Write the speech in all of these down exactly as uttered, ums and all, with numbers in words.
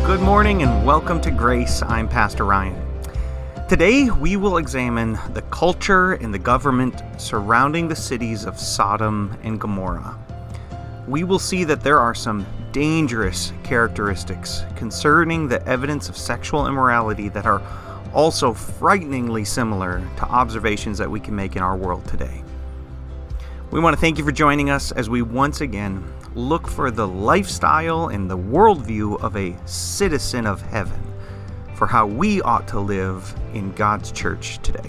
Good morning and welcome to Grace. I'm Pastor Ryan. Today we will examine the culture and the government surrounding the cities of Sodom and Gomorrah. We will see that there are some dangerous characteristics concerning the evidence of sexual immorality that are also frighteningly similar to observations that we can make in our world today. We want to thank you for joining us as we once again look for the lifestyle and the worldview of a citizen of heaven for how we ought to live in God's church today.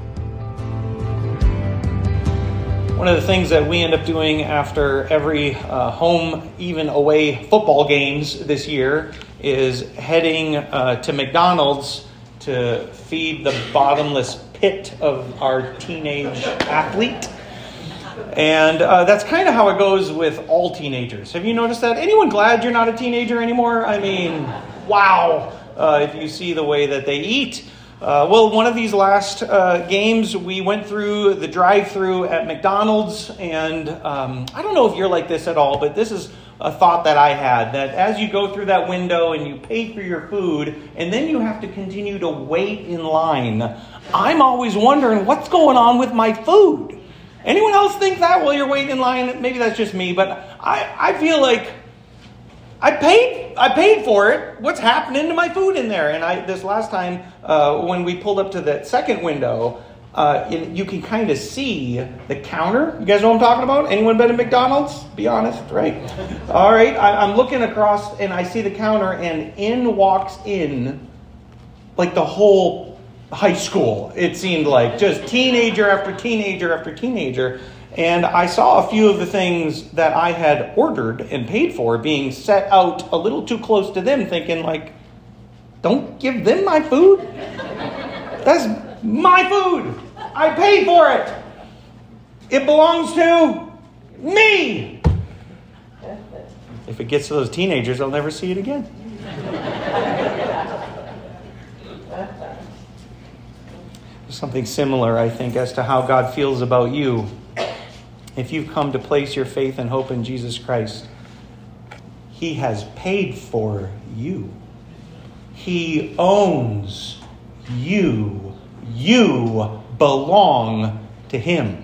One of the things that we end up doing after every uh, home, even away football games this year is heading uh, to McDonald's to feed the bottomless pit of our teenage athlete. And uh, that's kind of how it goes with all teenagers. Have you noticed that? Anyone glad you're not a teenager anymore? I mean, wow, uh, if you see the way that they eat. Uh, well, one of these last uh, games, we went through the drive-thru at McDonald's, and um, I don't know if you're like this at all, but this is a thought that I had, that as you go through that window and you pay for your food, and then you have to continue to wait in line, I'm always wondering what's going on with my food. Anyone else think that while you're waiting in line? Maybe that's just me, but I, I feel like I paid I paid for it. What's happening to my food in there? And I this last time uh, when we pulled up to that second window, uh, it, you can kind of see the counter. You guys know what I'm talking about? Anyone been to McDonald's? Be honest, right? All right, I, I'm looking across and I see the counter, and in walks in like the whole high school, it seemed like. Just teenager after teenager after teenager. And I saw a few of the things that I had ordered and paid for being set out a little too close to them, thinking like, don't give them my food. That's my food. I paid for it. It belongs to me. If it gets to those teenagers, I'll never see it again. Something similar, I think, as to how God feels about you. If you've come to place your faith and hope in Jesus Christ, He has paid for you. He owns you. You belong to Him.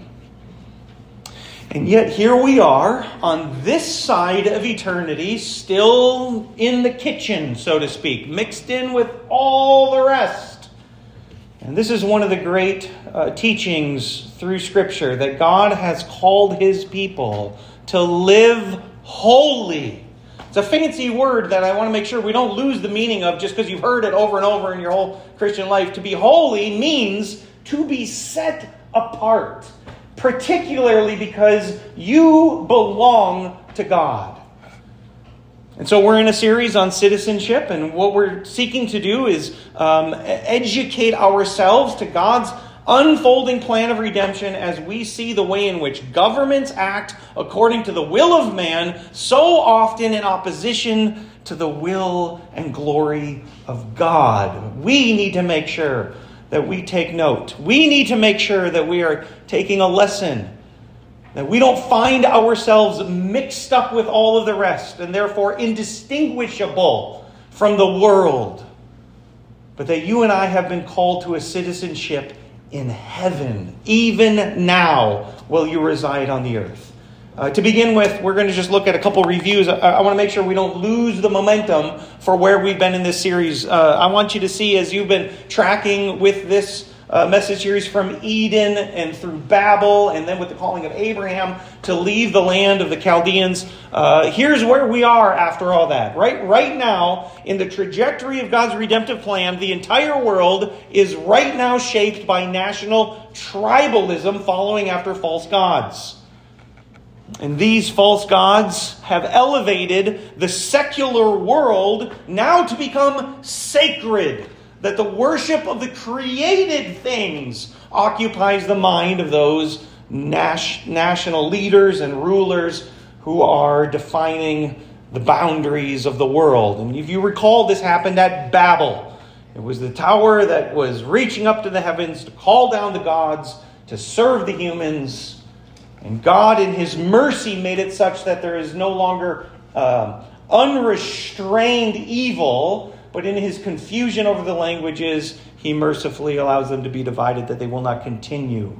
And yet here we are on this side of eternity, still in the kitchen, so to speak, mixed in with all the rest. And this is one of the great uh, teachings through Scripture, that God has called His people to live holy. It's a fancy word that I want to make sure we don't lose the meaning of just because you've heard it over and over in your whole Christian life. To be holy means to be set apart, particularly because you belong to God. And so we're in a series on citizenship, and what we're seeking to do is um, educate ourselves to God's unfolding plan of redemption as we see the way in which governments act according to the will of man, so often in opposition to the will and glory of God. We need to make sure that we take note. We need to make sure that we are taking a lesson, that we don't find ourselves mixed up with all of the rest and therefore indistinguishable from the world. But that you and I have been called to a citizenship in heaven, even now, while you reside on the earth. Uh, to begin with, we're going to just look at a couple reviews. I, I want to make sure we don't lose the momentum for where we've been in this series. Uh, I want you to see, as you've been tracking with this Uh, message series from Eden and through Babel, and then with the calling of Abraham to leave the land of the Chaldeans. Uh, here's where we are after all that. Right, right now, in the trajectory of God's redemptive plan, the entire world is right now shaped by national tribalism following after false gods. And these false gods have elevated the secular world now to become sacred, that the worship of the created things occupies the mind of those nas- national leaders and rulers who are defining the boundaries of the world. And if you recall, this happened at Babel. It was the tower that was reaching up to the heavens to call down the gods, to serve the humans. And God, in His mercy, made it such that there is no longer uh, unrestrained evil, but in his confusion over the languages, he mercifully allows them to be divided, that they will not continue.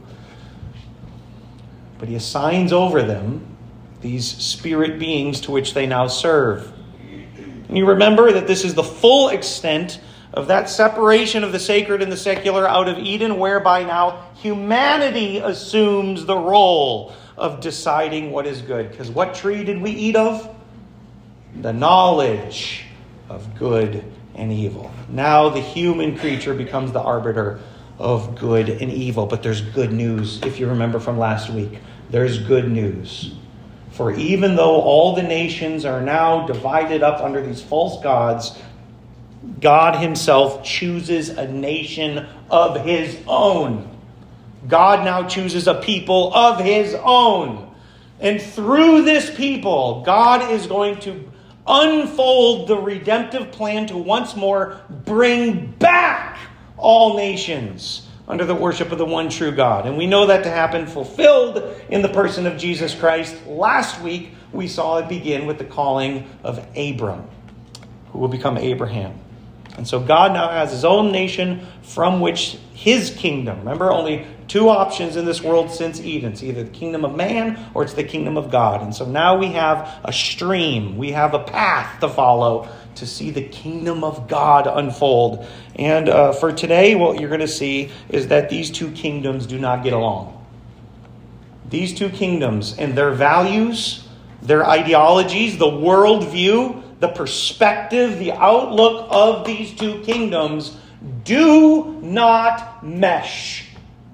But he assigns over them these spirit beings to which they now serve. And you remember that this is the full extent of that separation of the sacred and the secular out of Eden, whereby now humanity assumes the role of deciding what is good. Because what tree did we eat of? The knowledge of good and evil. Now the human creature becomes the arbiter of good and evil. But there's good news, if you remember from last week. There's good news. For even though all the nations are now divided up under these false gods, God himself chooses a nation of his own. God now chooses a people of his own. And through this people, God is going to unfold the redemptive plan to once more bring back all nations under the worship of the one true God. And we know that to happen fulfilled in the person of Jesus Christ. Last week, we saw it begin with the calling of Abram, who will become Abraham. And so God now has his own nation from which his kingdom. Remember, only two options in this world since Eden. It's either the kingdom of man or it's the kingdom of God. And so now we have a stream. We have a path to follow to see the kingdom of God unfold. And uh, for today, what you're going to see is that these two kingdoms do not get along. These two kingdoms and their values, their ideologies, the worldview, the perspective, the outlook of these two kingdoms do not mesh.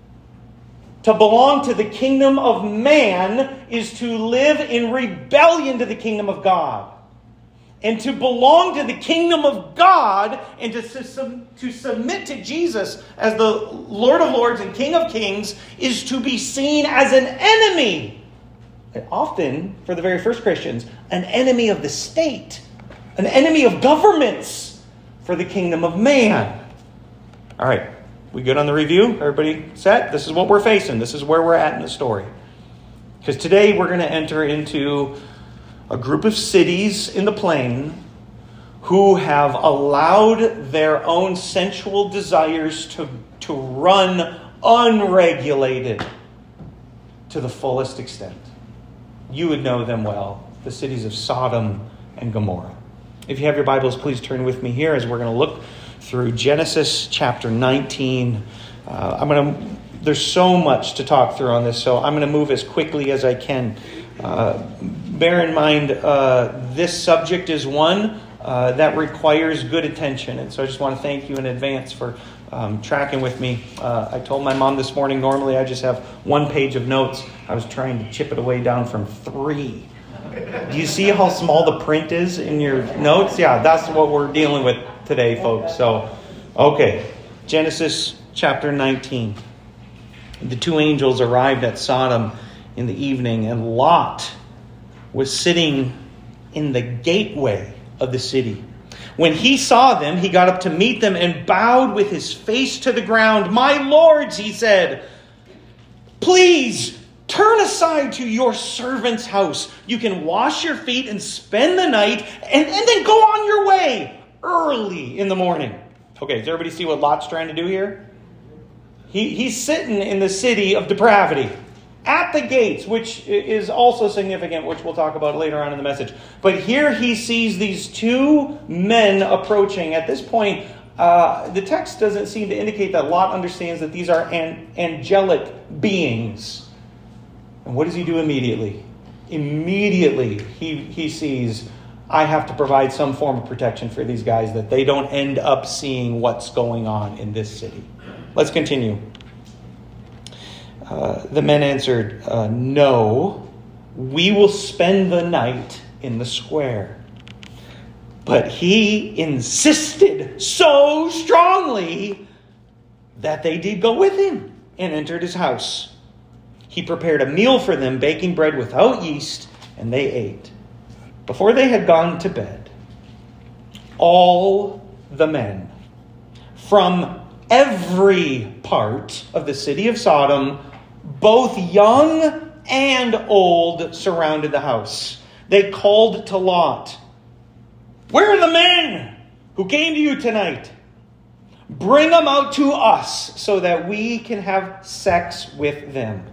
To belong to the kingdom of man is to live in rebellion to the kingdom of God. And to belong to the kingdom of God and to, to submit to Jesus as the Lord of Lords and King of Kings is to be seen as an enemy. And often, for the very first Christians, an enemy of the state. An enemy of governments for the kingdom of man. All right, we good on the review? Everybody set? This is what we're facing. This is where we're at in the story. Because today we're going to enter into a group of cities in the plain who have allowed their own sensual desires to, to run unregulated to the fullest extent. You would know them well, the cities of Sodom and Gomorrah. If you have your Bibles, please turn with me here as we're going to look through Genesis chapter nineteen. Uh, I'm going to. There's so much to talk through on this, so I'm going to move as quickly as I can. Uh, bear in mind, uh, this subject is one uh, that requires good attention, and so I just want to thank you in advance for um, tracking with me. Uh, I told my mom this morning, normally I just have one page of notes. I was trying to chip it away down from three. Do you see how small the print is in your notes? Yeah, that's what we're dealing with today, folks. So, okay, Genesis chapter nineteen. The two angels arrived at Sodom in the evening, and Lot was sitting in the gateway of the city. When he saw them, he got up to meet them and bowed with his face to the ground. "My lords," he said, "please turn aside to your servant's house. You can wash your feet and spend the night and, and then go on your way early in the morning." Okay, does everybody see what Lot's trying to do here? He, he's sitting in the city of depravity at the gates, which is also significant, which we'll talk about later on in the message. But here he sees these two men approaching. At this point, uh, the text doesn't seem to indicate that Lot understands that these are an, angelic beings. And what does he do immediately? Immediately, he, he sees, I have to provide some form of protection for these guys that they don't end up seeing what's going on in this city. Let's continue. Uh, the men answered, uh, "No, we will spend the night in the square." But he insisted so strongly that they did go with him and entered his house. He prepared a meal for them, baking bread without yeast, and they ate. Before they had gone to bed, all the men from every part of the city of Sodom, both young and old, surrounded the house. They called to Lot, "Where are the men who came to you tonight? Bring them out to us so that we can have sex with them."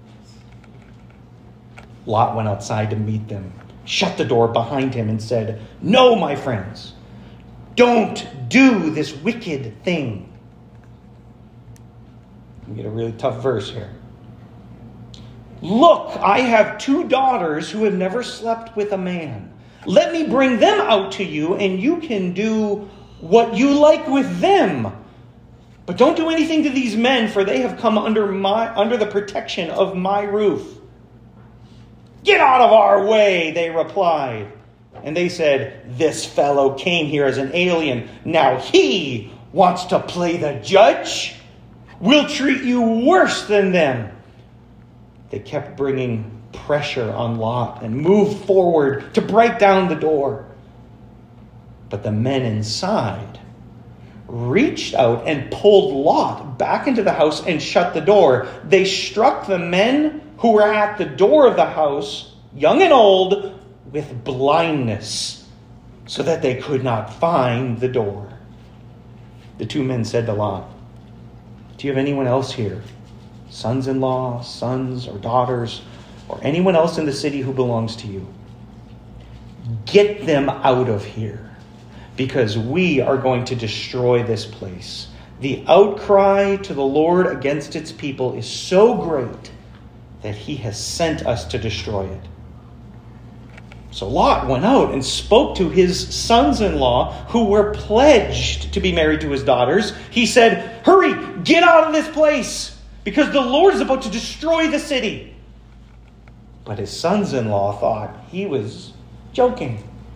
Lot went outside to meet them, shut the door behind him, and said, "No, my friends, don't do this wicked thing." We get a really tough verse here. "Look, I have two daughters who have never slept with a man. Let me bring them out to you, and you can do what you like with them. But don't do anything to these men, for they have come under my under the protection of my roof." "Get out of our way," they replied. And they said, "This fellow came here as an alien. Now he wants to play the judge. We'll treat you worse than them." They kept bringing pressure on Lot and moved forward to break down the door. But the men inside reached out and pulled Lot back into the house and shut the door. They struck the men who were at the door of the house, young and old, with blindness, so that they could not find the door. The two men said to Lot, "Do you have anyone else here? Sons-in-law, sons or daughters, or anyone else in the city who belongs to you? Get them out of here, because we are going to destroy this place. The outcry to the Lord against its people is so great that he has sent us to destroy it." So Lot went out and spoke to his sons-in-law who were pledged to be married to his daughters. He said, "Hurry, get out of this place, because the Lord is about to destroy the city." But his sons-in-law thought he was joking.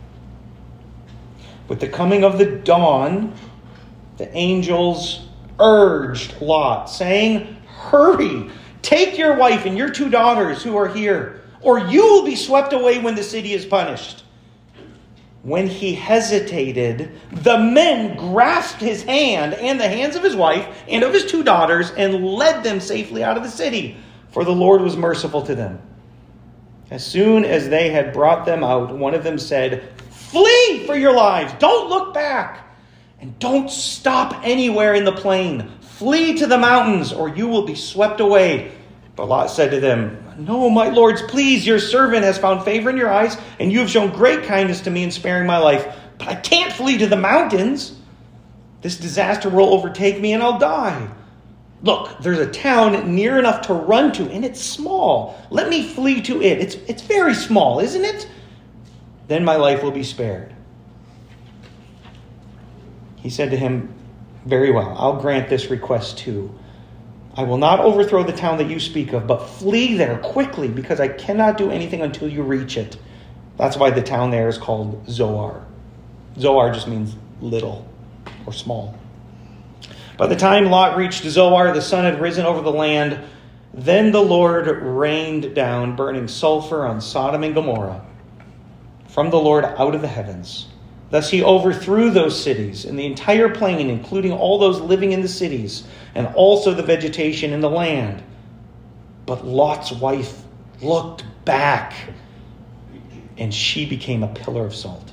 With the coming of the dawn, the angels urged Lot, saying, "Hurry, take your wife and your two daughters who are here, or you will be swept away when the city is punished." When he hesitated, the men grasped his hand and the hands of his wife and of his two daughters and led them safely out of the city, for the Lord was merciful to them. As soon as they had brought them out, one of them said, "Flee for your lives! Don't look back! And don't stop anywhere in the plain. Flee to the mountains, or you will be swept away." But Lot said to them, "No, my lords, please, your servant has found favor in your eyes, and you have shown great kindness to me in sparing my life. But I can't flee to the mountains. This disaster will overtake me, and I'll die. Look, there's a town near enough to run to, and it's small. Let me flee to it. It's, it's very small, isn't it? Then my life will be spared." He said to him, "Very well, I'll grant this request too. I will not overthrow the town that you speak of, but flee there quickly, because I cannot do anything until you reach it." That's why the town there is called Zoar. Zoar just means little or small. By the time Lot reached Zoar, the sun had risen over the land. Then the Lord rained down burning sulfur on Sodom and Gomorrah from the Lord out of the heavens. Thus he overthrew those cities and the entire plain, including all those living in the cities, and also the vegetation in the land. But Lot's wife looked back, and she became a pillar of salt.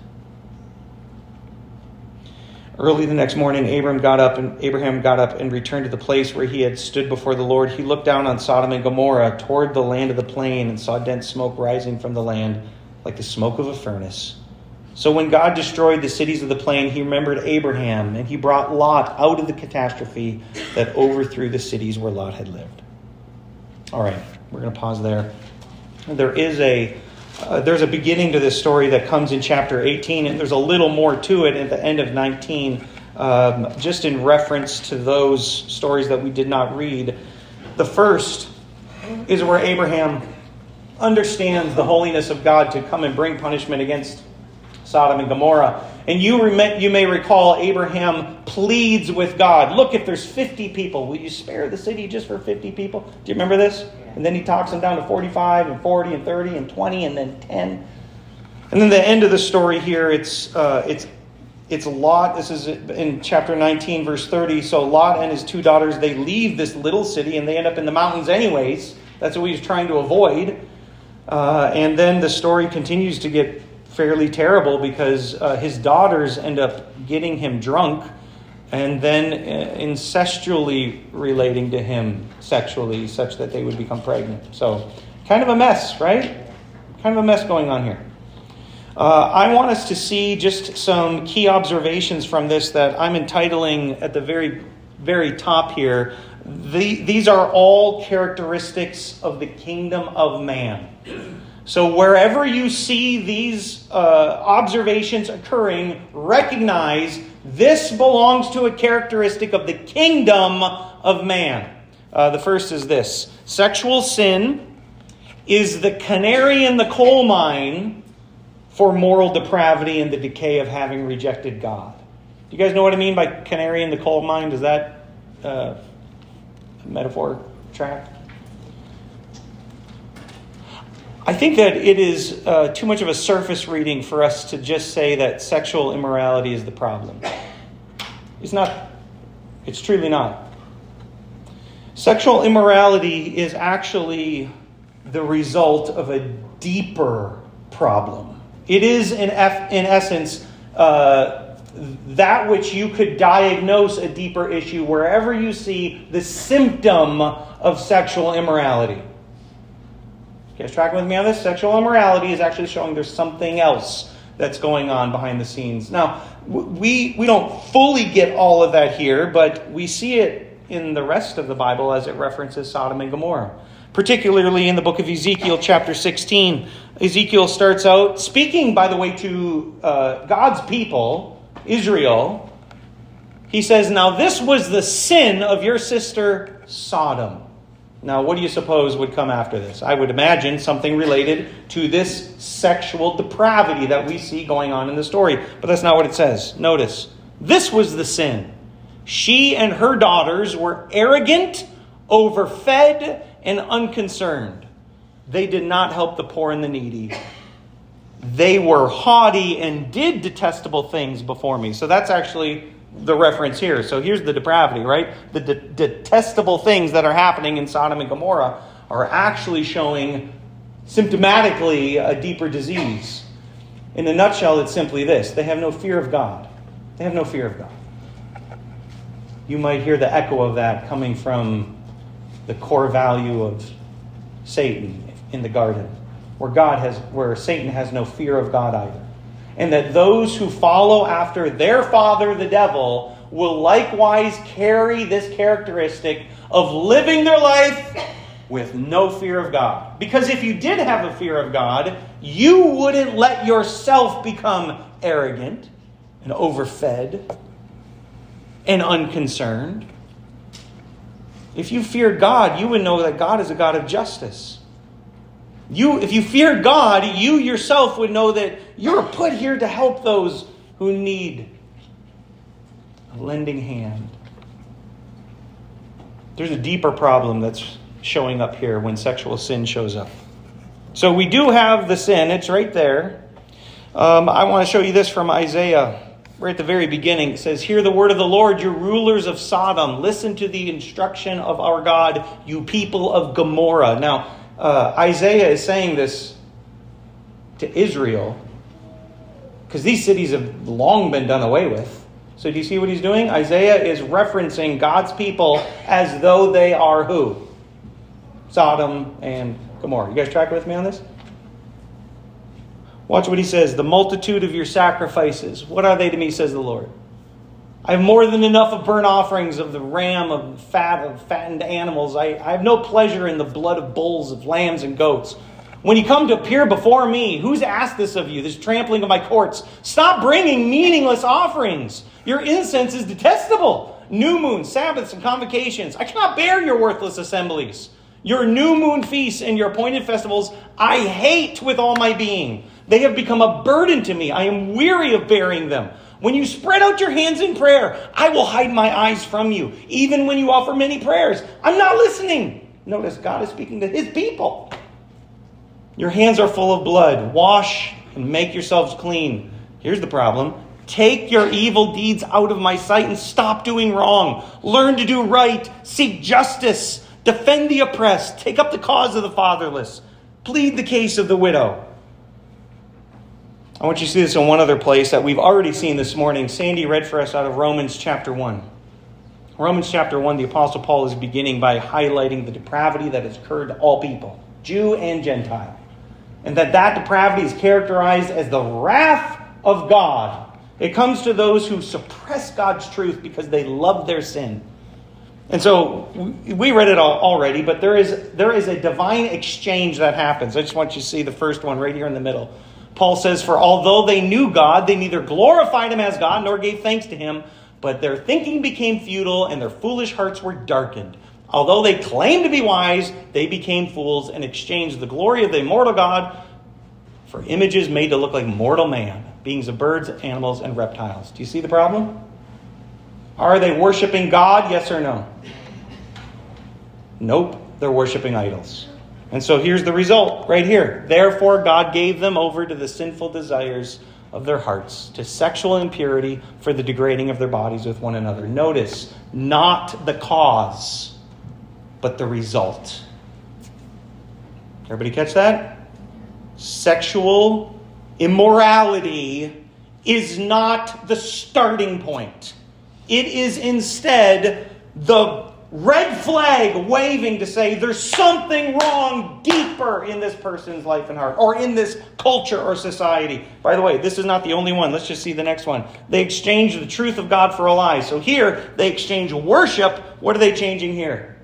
Early the next morning, Abraham got up and Abraham got up and returned to the place where he had stood before the Lord. He looked down on Sodom and Gomorrah toward the land of the plain and saw dense smoke rising from the land like the smoke of a furnace. So when God destroyed the cities of the plain, he remembered Abraham, and he brought Lot out of the catastrophe that overthrew the cities where Lot had lived. All right, we're going to pause there. There is a uh, there's a beginning to this story that comes in chapter eighteen, and there's a little more to it at the end of nineteen, um, just in reference to those stories that we did not read. The first is where Abraham understands the holiness of God to come and bring punishment against Sodom and Gomorrah. And you, rem- you may recall Abraham pleads with God, "Look, if there's fifty people, will you spare the city just for fifty people?" Do you remember this? And then he talks them down to forty-five and forty and thirty and twenty and then ten. And then the end of the story here, it's uh, it's it's Lot. This is in chapter nineteen, verse thirty. So Lot and his two daughters, they leave this little city and they end up in the mountains anyways. That's what he was trying to avoid. Uh, and then the story continues to get fairly terrible because uh, his daughters end up getting him drunk and then incestually relating to him sexually such that they would become pregnant. So kind of a mess, right? Kind of a mess going on here. Uh, I want us to see just some key observations from this that I'm entitling at the very, very top here. The, these are all characteristics of the kingdom of man. So wherever you see these uh, observations occurring, recognize this belongs to a characteristic of the kingdom of man. Uh, the first is this. Sexual sin is the canary in the coal mine for moral depravity and the decay of having rejected God. Do you guys know what I mean by canary in the coal mine? Does that uh, metaphor track? I think that it is uh, too much of a surface reading for us to just say that sexual immorality is the problem. It's not. It's truly not. Sexual immorality is actually the result of a deeper problem. It is, in, eff- in essence, uh, that which you could diagnose a deeper issue wherever you see the symptom of sexual immorality. You guys tracking with me on this? Sexual immorality is actually showing there's something else that's going on behind the scenes. Now, we we don't fully get all of that here, but we see it in the rest of the Bible as it references Sodom and Gomorrah. Particularly in the book of Ezekiel chapter sixteen. Ezekiel starts out speaking, by the way, to uh, God's people, Israel. He says, "Now this was the sin of your sister Sodom." Now, what do you suppose would come after this? I would imagine something related to this sexual depravity that we see going on in the story. But that's not what it says. Notice, this was the sin. She and her daughters were arrogant, overfed, and unconcerned. They did not help the poor and the needy. They were haughty and did detestable things before me. So that's actually the reference here. So here's the depravity, right? The de- detestable things that are happening in Sodom and Gomorrah are actually showing symptomatically a deeper disease. In a nutshell, it's simply this. They have no fear of God. They have no fear of God. You might hear the echo of that coming from the core value of Satan in the garden, where God has, where Satan has no fear of God either. And that those who follow after their father, the devil, will likewise carry this characteristic of living their life with no fear of God. Because if you did have a fear of God, you wouldn't let yourself become arrogant and overfed and unconcerned. If you feared God, you would know that God is a God of justice. You, if you fear God, you yourself would know that you're put here to help those who need a lending hand. There's a deeper problem that's showing up here when sexual sin shows up. So we do have the sin. It's right there. Um, I want to show you this from Isaiah. Right at the very beginning, it says, "Hear the word of the Lord, you rulers of Sodom. Listen to the instruction of our God, you people of Gomorrah." Now, uh, Isaiah is saying this to Israel because these cities have long been done away with. So do you see what he's doing? Isaiah is referencing God's people as though they are who? Sodom and Gomorrah. You guys tracking with me on this? Watch what he says. "The multitude of your sacrifices, what are they to me, says the Lord? I have more than enough of burnt offerings of the ram, of fat, of fattened animals. I, I have no pleasure in the blood of bulls, of lambs and goats. When you come to appear before me, who's asked this of you, this trampling of my courts? Stop bringing meaningless offerings. Your incense is detestable. New moons, Sabbaths, and convocations. I cannot bear your worthless assemblies. Your new moon feasts and your appointed festivals I hate with all my being. They have become a burden to me. I am weary of bearing them. When you spread out your hands in prayer, I will hide my eyes from you. Even when you offer many prayers, I'm not listening." Notice God is speaking to his people. "Your hands are full of blood. Wash and make yourselves clean." Here's the problem. "Take your evil deeds out of my sight and stop doing wrong. Learn to do right. Seek justice. Defend the oppressed. Take up the cause of the fatherless. Plead the case of the widow." I want you to see this in one other place that we've already seen this morning. Sandy read for us out of Romans chapter one. Romans chapter one, the Apostle Paul is beginning by highlighting the depravity that has occurred to all people, Jew and Gentile. And that that depravity is characterized as the wrath of God. It comes to those who suppress God's truth because they love their sin. And so we read it all already, but there is there is a divine exchange that happens. I just want you to see the first one right here in the middle. Paul says, for although they knew God, they neither glorified him as God nor gave thanks to him, but their thinking became futile and their foolish hearts were darkened. Although they claimed to be wise, they became fools and exchanged the glory of the immortal God for images made to look like mortal man, beings of birds, animals, and reptiles. Do you see the problem? Are they worshiping God? Yes or no? Nope, they're worshiping idols. And so here's the result right here. Therefore, God gave them over to the sinful desires of their hearts, to sexual impurity for the degrading of their bodies with one another. Notice, not the cause, but the result. Everybody catch that? Sexual immorality is not the starting point. It is instead the red flag waving to say there's something wrong deeper in this person's life and heart, or in this culture or society. By the way, this is not the only one. Let's just see the next one. They exchange the truth of God for a lie. So here, they exchange worship. What are they changing here?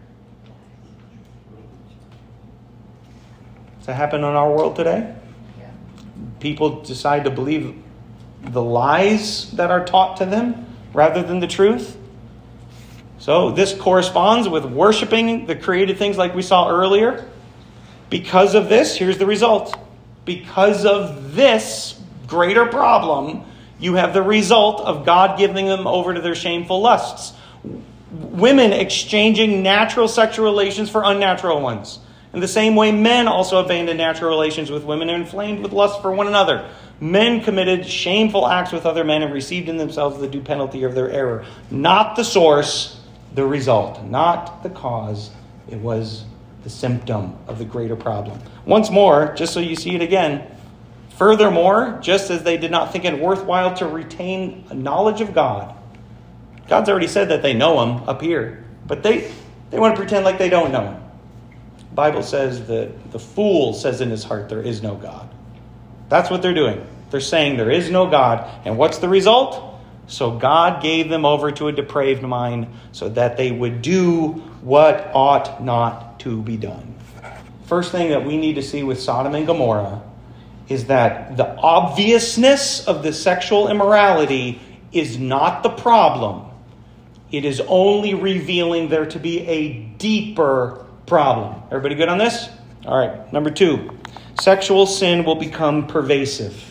Does that happen in our world today? People decide to believe the lies that are taught to them rather than the truth. So this corresponds with worshiping the created things like we saw earlier. Because of this, here's the result. Because of this greater problem, you have the result of God giving them over to their shameful lusts. Women exchanging natural sexual relations for unnatural ones. In the same way, men also abandoned natural relations with women and inflamed with lust for one another. Men committed shameful acts with other men and received in themselves the due penalty of their error. Not the source, the result. Not the cause. It was the symptom of the greater problem. Once more, just so you see it again, furthermore, just as they did not think it worthwhile to retain a knowledge of God, God's already said that they know him up here, but they, they want to pretend like they don't know him. The Bible says that the fool says in his heart there is no God. That's what they're doing. They're saying there is no God. And what's the result? So God gave them over to a depraved mind so that they would do what ought not to be done. First thing that we need to see with Sodom and Gomorrah is that the obviousness of the sexual immorality is not the problem. It is only revealing there to be a deeper problem. Everybody good on this? All right. Number two, sexual sin will become pervasive.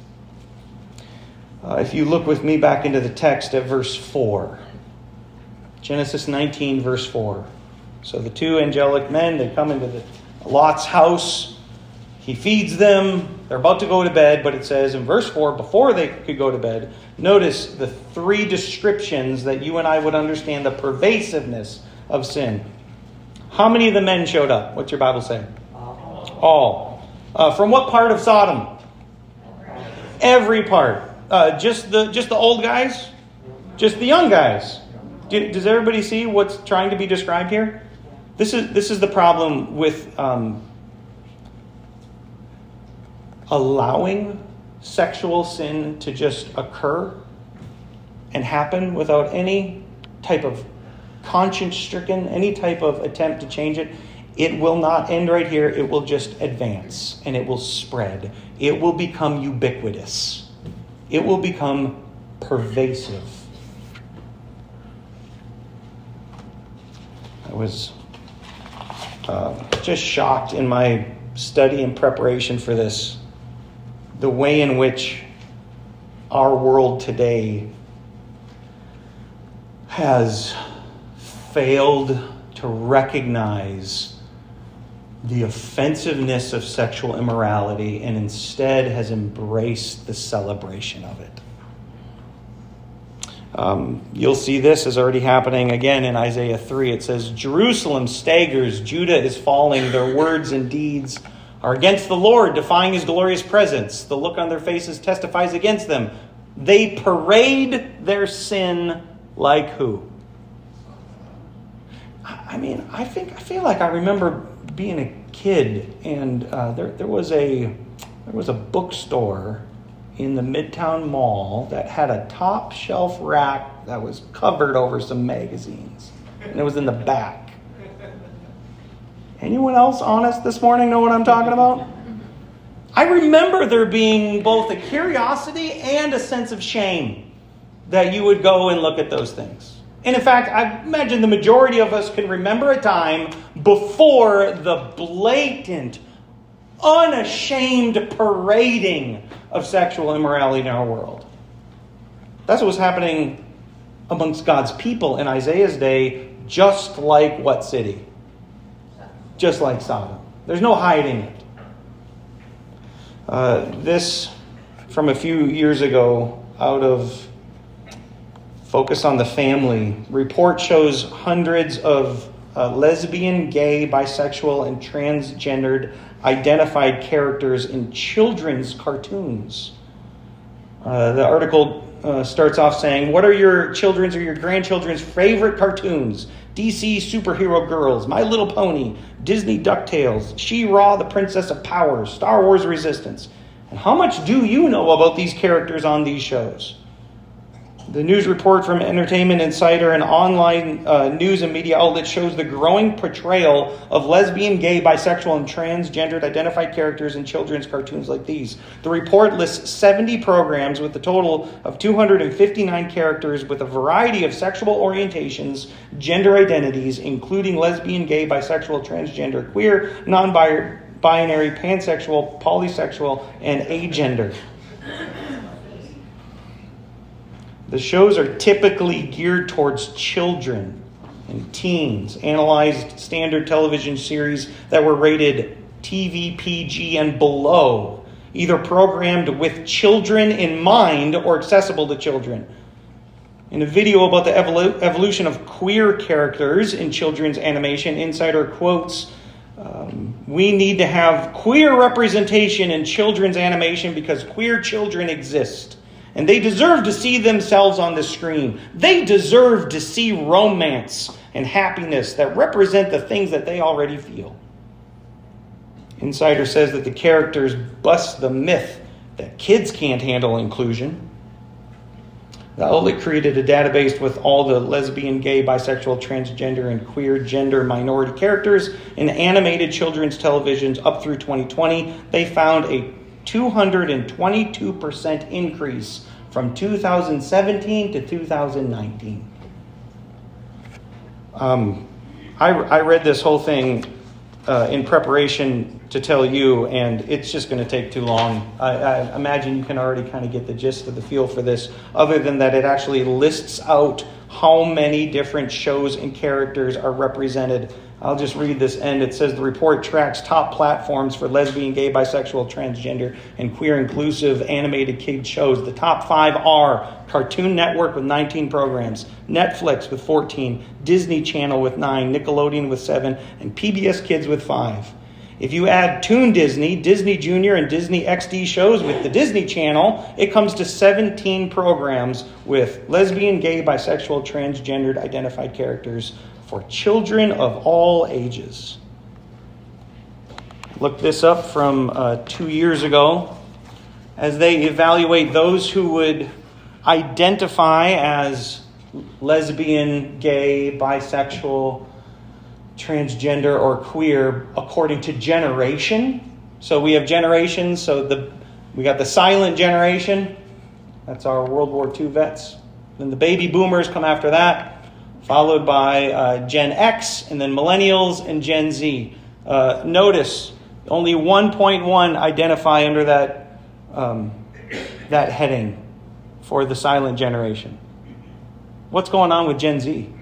Uh, if you look with me back into the text at verse four. Genesis nineteen, verse four. So the two angelic men, they come into the Lot's house. He feeds them. They're about to go to bed, but it says in verse four, before they could go to bed, notice the three descriptions that you and I would understand the pervasiveness of sin. How many of the men showed up? What's your Bible say? All. All. Uh, from what part of Sodom? Every part. Uh, just the just the old guys? Just the young guys? Do, does everybody see what's trying to be described here? This is this is the problem with um, allowing sexual sin to just occur and happen without any type of conscience-stricken, any type of attempt to change it. It will not end right here. It will just advance and it will spread. It will become ubiquitous. It will become pervasive. I was uh, just shocked in my study and preparation for this, the way in which our world today has failed to recognize the offensiveness of sexual immorality and instead has embraced the celebration of it. Um, you'll see this is already happening again in Isaiah three. It says, Jerusalem staggers, Judah is falling, their words and deeds are against the Lord, defying his glorious presence. The look on their faces testifies against them. They parade their sin like who? I mean, I think I feel like I remember being a kid, and uh, there there was a there was a bookstore in the Midtown Mall that had a top shelf rack that was covered over some magazines, and it was in the back. Anyone else honest this morning know what I'm talking about? I remember there being both a curiosity and a sense of shame that you would go and look at those things. And in fact, I imagine the majority of us can remember a time before the blatant, unashamed parading of sexual immorality in our world. That's what was happening amongst God's people in Isaiah's day, just like what city? Just like Sodom. There's no hiding it. Uh, this, from a few years ago, out of Focus on the Family, report shows hundreds of uh, lesbian, gay, bisexual, and transgendered identified characters in children's cartoons. Uh, the article uh, starts off saying, what are your children's or your grandchildren's favorite cartoons? D C Superhero Girls, My Little Pony, Disney DuckTales, She-Ra, The Princess of Power, Star Wars Resistance. And how much do you know about these characters on these shows? The news report from Entertainment Insider, an online uh, news and media outlet, shows the growing portrayal of lesbian, gay, bisexual, and transgendered identified characters in children's cartoons like these. The report lists seventy programs with a total of two hundred fifty-nine characters with a variety of sexual orientations, gender identities, including lesbian, gay, bisexual, transgender, queer, non-binary, pansexual, polysexual, and agender. The shows are typically geared towards children and teens, analyzed standard television series that were rated T V P G and below, either programmed with children in mind or accessible to children. In a video about the evolu- evolution of queer characters in children's animation, Insider quotes, um, we need to have queer representation in children's animation because queer children exist. And they deserve to see themselves on the screen. They deserve to see romance and happiness that represent the things that they already feel. Insider says that the characters bust the myth that kids can't handle inclusion. The outlet created a database with all the lesbian, gay, bisexual, transgender, and queer gender minority characters in animated children's televisions up through twenty twenty. They found a two hundred twenty-two percent increase from two thousand seventeen to two thousand nineteen. Um, I, I read this whole thing uh, in preparation to tell you, and it's just going to take too long. I, I imagine you can already kind of get the gist of the feel for this, other than that it actually lists out how many different shows and characters are represented. I'll just read this end. It says the report tracks top platforms for lesbian, gay, bisexual, transgender, and queer inclusive animated kids shows. The top five are Cartoon Network with nineteen programs, Netflix with fourteen, Disney Channel with nine, Nickelodeon with seven, and P B S Kids with five. If you add Toon Disney, Disney Junior, and Disney X D shows with the Disney Channel, it comes to seventeen programs with lesbian, gay, bisexual, transgendered identified characters for children of all ages. Look this up from uh, two years ago. As they evaluate those who would identify as lesbian, gay, bisexual, transgender, or queer according to generation. So we have generations. So the we got the silent generation. That's our World War Two vets. Then the baby boomers come after that, followed by uh, Gen X, and then millennials and Gen Z. Uh, notice only one point one identify under that um, that heading for the silent generation. What's going on with Gen Z?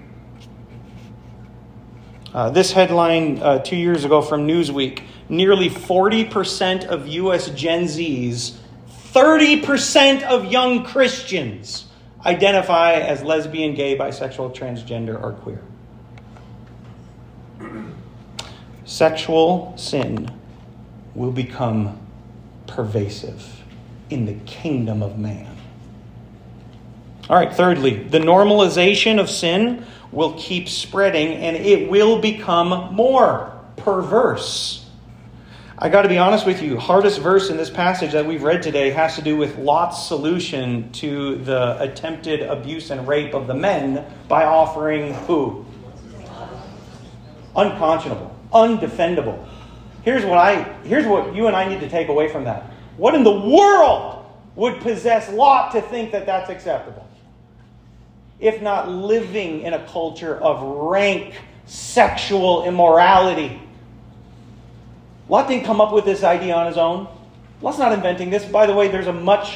Uh, this headline uh, two years ago from Newsweek, nearly forty percent of U S Gen Zs, thirty percent of young Christians identify as lesbian, gay, bisexual, transgender, or queer. Sexual sin will become pervasive in the kingdom of man. All right, thirdly, the normalization of sin will keep spreading and it will become more perverse. I got to be honest with you, hardest verse in this passage that we've read today has to do with Lot's solution to the attempted abuse and rape of the men by offering who? Unconscionable, undefendable. Here's what I here's what you and I need to take away from that. What in the world would possess Lot to think that that's acceptable? If not living in a culture of rank sexual immorality. Lot didn't come up with this idea on his own. Lot's not inventing this. By the way, there's a much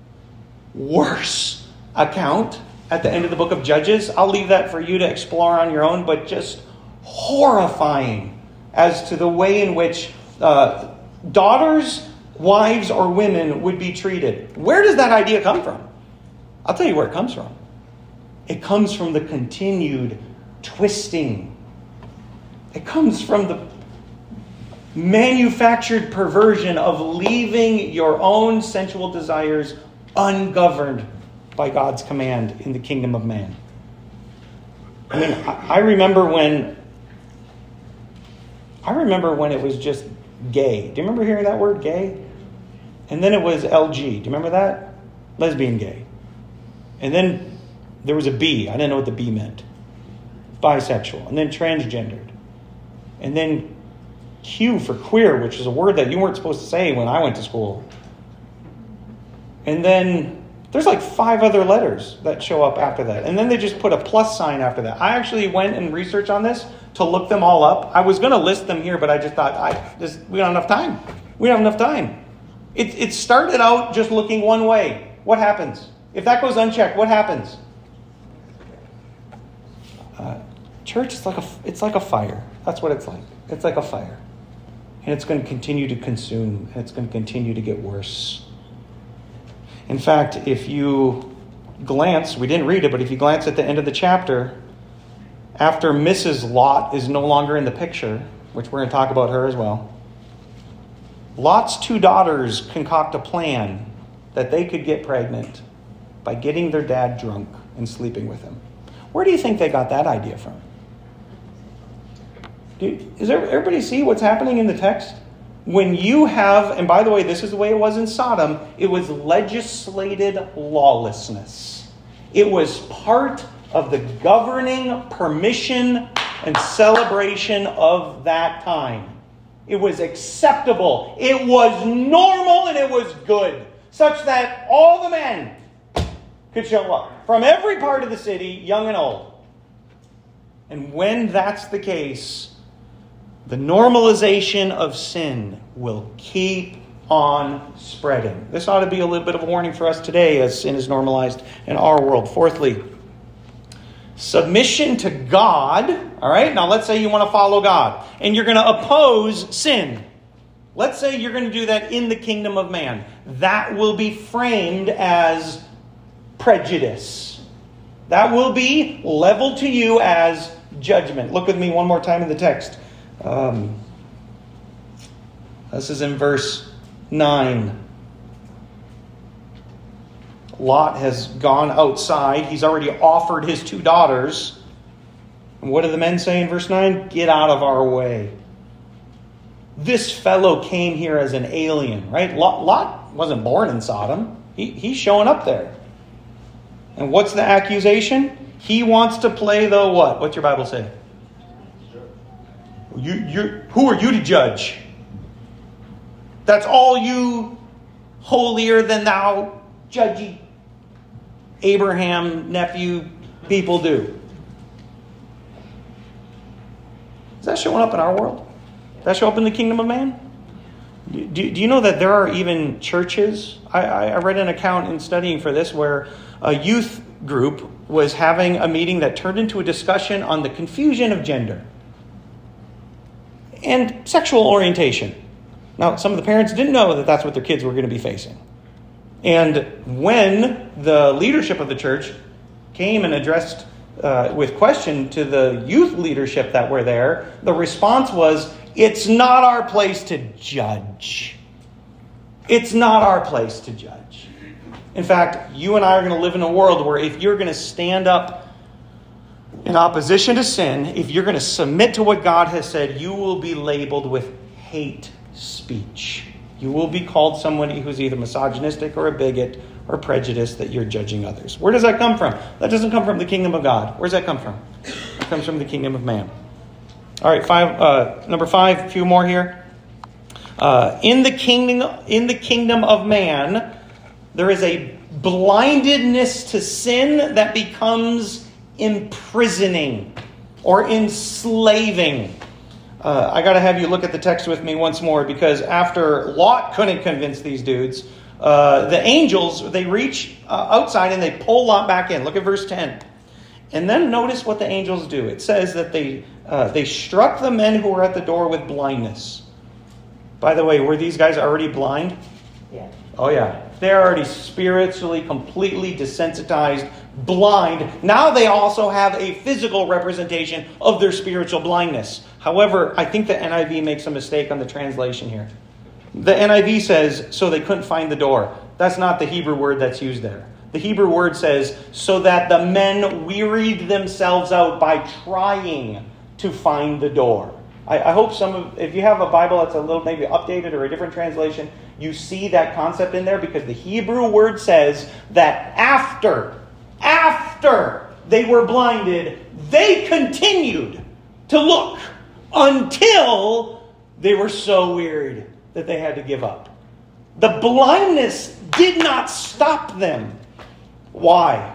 worse account at the end of the book of Judges. I'll leave that for you to explore on your own, but just horrifying as to the way in which uh, daughters, wives, or women would be treated. Where does that idea come from? I'll tell you where it comes from. It comes from the continued twisting. It comes from the manufactured perversion of leaving your own sensual desires ungoverned by God's command in the kingdom of man. I mean, I remember when I remember when it was just gay. Do you remember hearing that word, gay? And then it was L G. Do you remember that? Lesbian gay. And then there was a B. I didn't know what the B meant. Bisexual. And then transgendered. And then Q for queer, which is a word that you weren't supposed to say when I went to school. And then there's like five other letters that show up after that. And then they just put a plus sign after that. I actually went and researched on this to look them all up. I was going to list them here, but I just thought, I just we don't have enough time. We don't have enough time. It, it started out just looking one way. What happens? If that goes unchecked, what happens? Uh, church, it's like a, it's like a fire. That's what it's like. It's like a fire. And it's going to continue to consume. And it's going to continue to get worse. In fact, if you glance, we didn't read it, but if you glance at the end of the chapter, after Missus Lot is no longer in the picture, which we're going to talk about her as well, Lot's two daughters concoct a plan that they could get pregnant by getting their dad drunk and sleeping with him. Where do you think they got that idea from? Do, is there, everybody see what's happening in the text? When you have, and by the way, this is the way it was in Sodom, it was legislated lawlessness. It was part of the governing permission and celebration of that time. It was acceptable. It was normal and it was good. Such that all the men could show up from every part of the city, young and old. And when that's the case, the normalization of sin will keep on spreading. This ought to be a little bit of a warning for us today as sin is normalized in our world. Fourthly, submission to God. All right, now let's say you want to follow God and you're going to oppose sin. Let's say you're going to do that in the kingdom of man. That will be framed as prejudice. That will be leveled to you as judgment. Look with me one more time in the text. Um, this is in verse nine. Lot has gone outside. He's already offered his two daughters. And what do the men say in verse nine? Get out of our way. This fellow came here as an alien, right? Lot, Lot wasn't born in Sodom. He, he's showing up there. And what's the accusation? He wants to play the what? What's your Bible say? You, you're, who are you to judge? That's all you holier than thou, judgy Abraham nephew people do. Is that showing up in our world? Does that show up in the kingdom of man? Do, do you know that there are even churches? I, I read an account in studying for this where a youth group was having a meeting that turned into a discussion on the confusion of gender and sexual orientation. Now, some of the parents didn't know that that's what their kids were going to be facing. And when the leadership of the church came and addressed uh, with question to the youth leadership that were there, the response was, it's not our place to judge. It's not our place to judge. In fact, you and I are going to live in a world where if you're going to stand up in opposition to sin, if you're going to submit to what God has said, you will be labeled with hate speech. You will be called somebody who's either misogynistic or a bigot or prejudiced, that you're judging others. Where does that come from? That doesn't come from the kingdom of God. Where does that come from? It comes from the kingdom of man. All right, five. Uh, number five, a few more here. Uh, in the kingdom, in the kingdom of man, there is a blindedness to sin that becomes imprisoning or enslaving. Uh, I got to have you look at the text with me once more, because after Lot couldn't convince these dudes, uh, the angels, they reach uh, outside and they pull Lot back in. Look at verse ten. And then notice what the angels do. It says that they uh, they struck the men who were at the door with blindness. By the way, were these guys already blind? Yeah. Oh, yeah. They're already spiritually, completely desensitized, blind. Now they also have a physical representation of their spiritual blindness. However, I think the N I V makes a mistake on the translation here. The N I V says, so they couldn't find the door. That's not the Hebrew word that's used there. The Hebrew word says, so that the men wearied themselves out by trying to find the door. I, I hope some of, if you have a Bible that's a little maybe updated or a different translation, you see that concept in there, because the Hebrew word says that after, after they were blinded, they continued to look until they were so wearied that they had to give up. The blindness did not stop them. Why?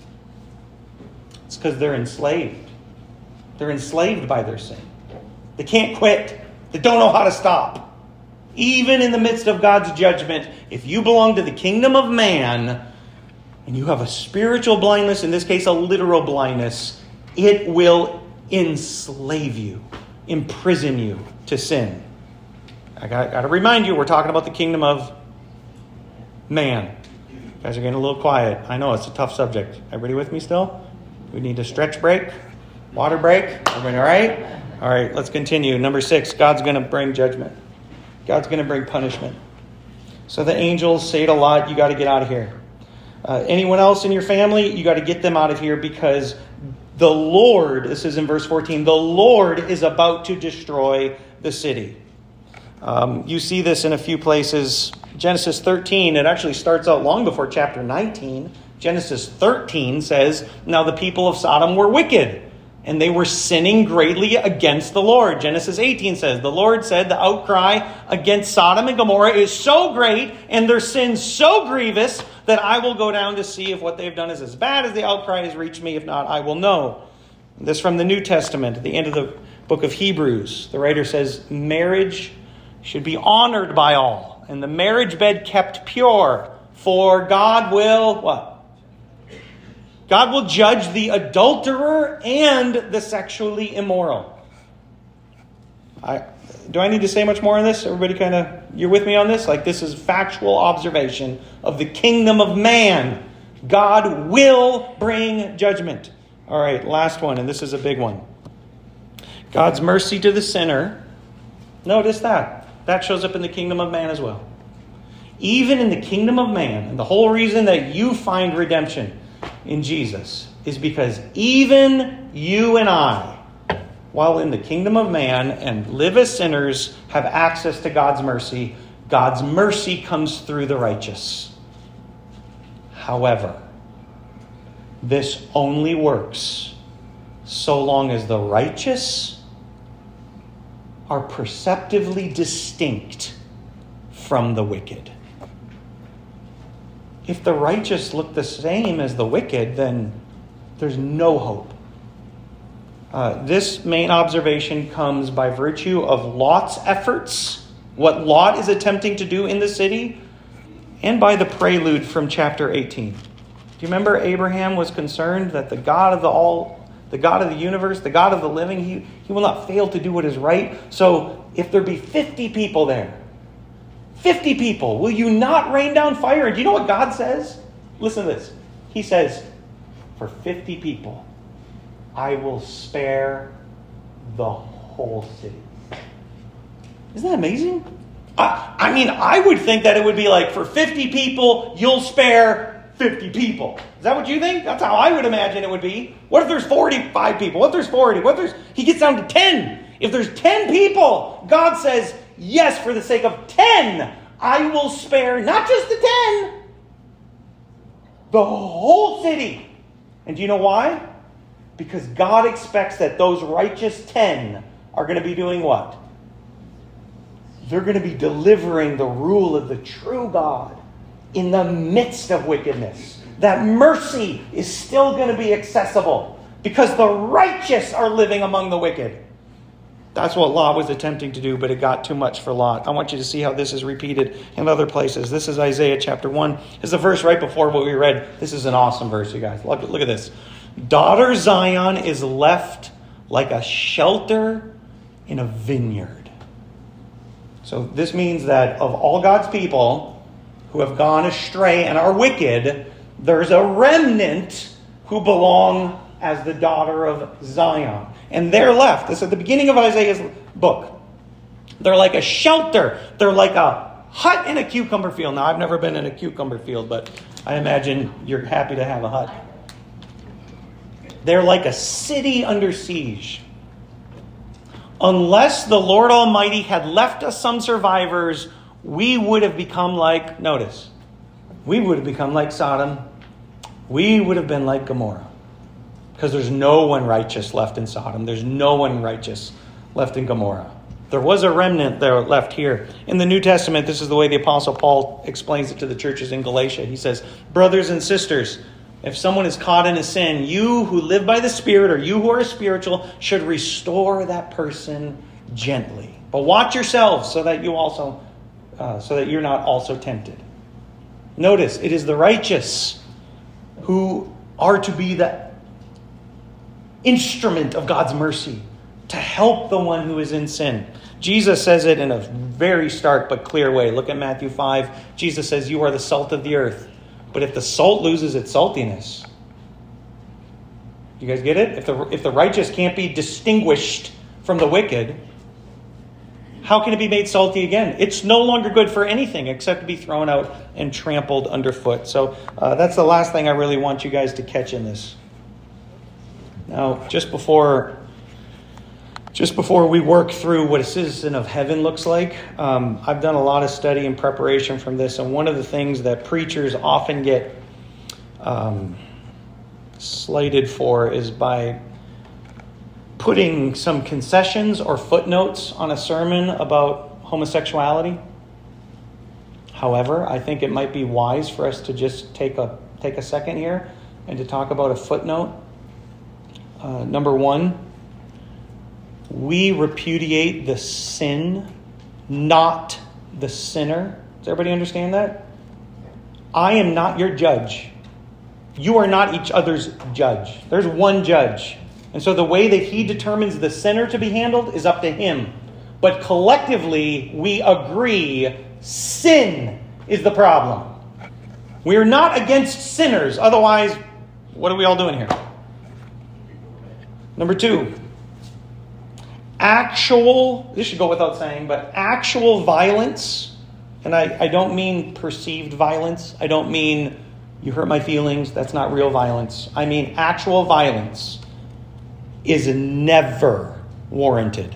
It's because they're enslaved. They're enslaved by their sin. They can't quit. They don't know how to stop. Even in the midst of God's judgment, if you belong to the kingdom of man and you have a spiritual blindness, in this case a literal blindness, it will enslave you, imprison you to sin. I got, got to remind you, we're talking about the kingdom of man. You guys are getting a little quiet. I know it's a tough subject. Everybody with me still? We need a stretch break? Water break? Everybody all right? All right, let's continue. Number six, God's going to bring judgment. God's going to bring punishment. So the angels say to Lot, you got to get out of here. Uh, anyone else in your family, you got to get them out of here, because the Lord, this is in verse fourteen, the Lord is about to destroy the city. Um, you see this in a few places. Genesis thirteen, it actually starts out long before chapter nineteen. Genesis thirteen says, now the people of Sodom were wicked, and they were sinning greatly against the Lord. Genesis eighteen says, the Lord said, the outcry against Sodom and Gomorrah is so great and their sin so grievous that I will go down to see if what they've done is as bad as the outcry has reached me. If not, I will know. This from the New Testament, at the end of the book of Hebrews. The writer says, marriage should be honored by all, and the marriage bed kept pure, for God will, what? God will judge the adulterer and the sexually immoral. I, do I need to say much more on this? Everybody kind of, you're with me on this? Like, this is factual observation of the kingdom of man. God will bring judgment. All right, last one, and this is a big one. God's mercy to the sinner. Notice that. That shows up in the kingdom of man as well. Even in the kingdom of man, and the whole reason that you find redemption in Jesus is because even you and I, while in the kingdom of man and live as sinners, have access to God's mercy. God's mercy comes through the righteous. However, this only works so long as the righteous are perceptively distinct from the wicked. If the righteous look the same as the wicked, then there's no hope. Uh, this main observation comes by virtue of Lot's efforts, what Lot is attempting to do in the city, and by the prelude from chapter eighteen. Do you remember Abraham was concerned that the God of the all, the God of the universe, the God of the living, he, he will not fail to do what is right. So if there be fifty people there, fifty people, will you not rain down fire? And do you know what God says? Listen to this. He says, for fifty people, I will spare the whole city. Isn't that amazing? I, I mean, I would think that it would be like, for fifty people, you'll spare fifty people. Is that what you think? That's how I would imagine it would be. What if there's forty-five people? What if there's forty? What if there's... He gets down to ten. If there's ten people, God says, yes, for the sake of ten, I will spare not just the ten, the whole city. And do you know why? Because God expects that those righteous ten are going to be doing what? They're going to be delivering the rule of the true God in the midst of wickedness. That mercy is still going to be accessible because the righteous are living among the wicked. That's what Lot was attempting to do, but it got too much for Lot. I want you to see how this is repeated in other places. This is Isaiah chapter one. This is the verse right before what we read. This is an awesome verse, you guys. Look, look at this. Daughter Zion is left like a shelter in a vineyard. So this means that of all God's people who have gone astray and are wicked, there's a remnant who belong as the daughter of Zion. And they're left. This is at the beginning of Isaiah's book. They're like a shelter. They're like a hut in a cucumber field. Now, I've never been in a cucumber field, but I imagine you're happy to have a hut. They're like a city under siege. Unless the Lord Almighty had left us some survivors, we would have become like, notice, we would have become like Sodom. We would have been like Gomorrah. Because there's no one righteous left in Sodom. There's no one righteous left in Gomorrah. There was a remnant there left here. In the New Testament, this is the way the Apostle Paul explains it to the churches in Galatia. He says, brothers and sisters, if someone is caught in a sin, you who live by the Spirit, or you who are spiritual, should restore that person gently. But watch yourselves so that you also, uh, so that you're not also tempted. Notice, it is the righteous who are to be the instrument of God's mercy to help the one who is in sin. Jesus says it in a very stark but clear way. Look at Matthew five. Jesus says, you are the salt of the earth. But if the salt loses its saltiness, you guys get it? If the if the righteous can't be distinguished from the wicked, how can it be made salty again? It's no longer good for anything except to be thrown out and trampled underfoot. So uh, that's the last thing I really want you guys to catch in this. Now, just before, just before we work through what a citizen of heaven looks like, um, I've done a lot of study and preparation from this, and one of the things that preachers often get um, slated for is by putting some concessions or footnotes on a sermon about homosexuality. However, I think it might be wise for us to just take a take a second here and to talk about a footnote. Uh, number one, we repudiate the sin, not the sinner. Does everybody understand that? I am not your judge. You are not each other's judge. There's one judge. And so the way that he determines the sinner to be handled is up to him. But collectively, we agree sin is the problem. We are not against sinners. Otherwise, what are we all doing here? Number two, actual, this should go without saying, but actual violence, and I, I don't mean perceived violence. I don't mean you hurt my feelings. That's not real violence. I mean actual violence is never warranted.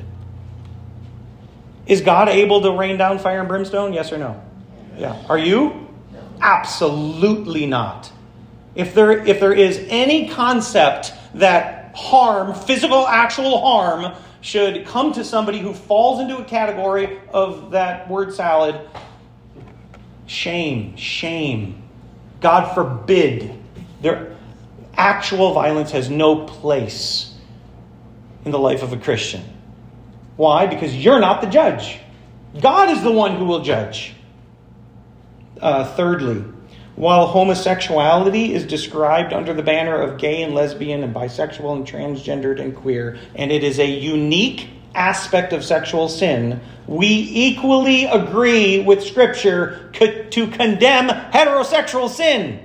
Is God able to rain down fire and brimstone? Yes or no? Yeah. Are you? Absolutely not. If there, if there is any concept that harm, physical, actual harm, should come to somebody who falls into a category of that word salad, shame, shame. God forbid. There, actual violence has no place in the life of a Christian. Why? Because you're not the judge. God is the one who will judge. Uh, thirdly, while homosexuality is described under the banner of gay and lesbian and bisexual and transgendered and queer, and it is a unique aspect of sexual sin, we equally agree with Scripture co- to condemn heterosexual sin.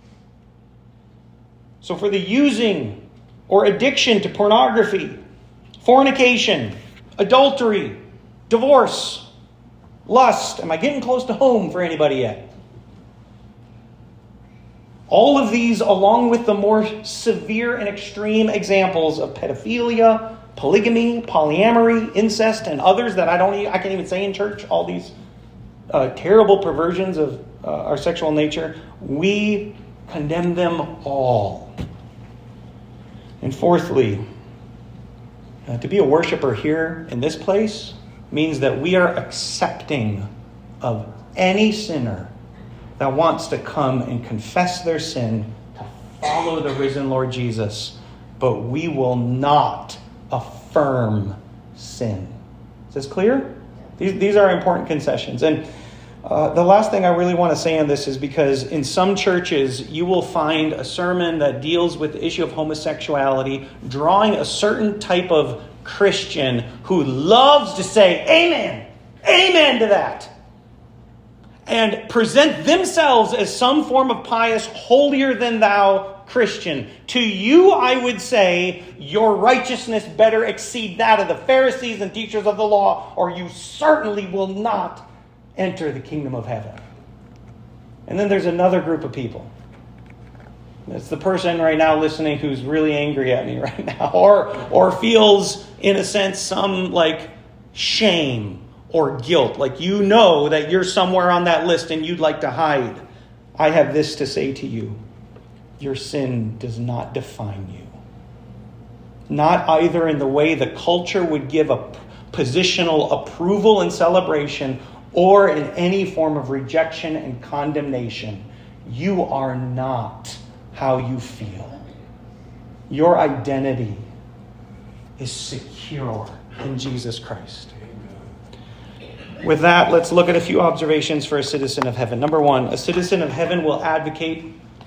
So for the using or addiction to pornography, fornication, adultery, divorce, lust. Am I getting close to home for anybody yet? All of these, along with the more severe and extreme examples of pedophilia, polygamy, polyamory, incest, and others that I don't, even, I can't even say in church. All these uh, terrible perversions of uh, our sexual nature, we condemn them all. And fourthly, uh, to be a worshiper here in this place means that we are accepting of any sinner that wants to come and confess their sin, to follow the risen Lord Jesus, but we will not affirm sin. Is this clear? These, these are important concessions. And uh, the last thing I really want to say on this is because in some churches, you will find a sermon that deals with the issue of homosexuality, drawing a certain type of Christian who loves to say, amen, amen to that, and present themselves as some form of pious, holier-than-thou Christian. To you, I would say, your righteousness better exceed that of the Pharisees and teachers of the law, or you certainly will not enter the kingdom of heaven. And then there's another group of people. It's the person right now listening who's really angry at me right now, or or feels, in a sense, some like shame or guilt, like you know that you're somewhere on that list and you'd like to hide. I have this to say to you. Your sin does not define you. Not either in the way the culture would give a positional approval and celebration, or in any form of rejection and condemnation. You are not how you feel. Your identity is secure in Jesus Christ. With that, let's look at a few observations for a citizen of heaven. Number one, a citizen of heaven will advocate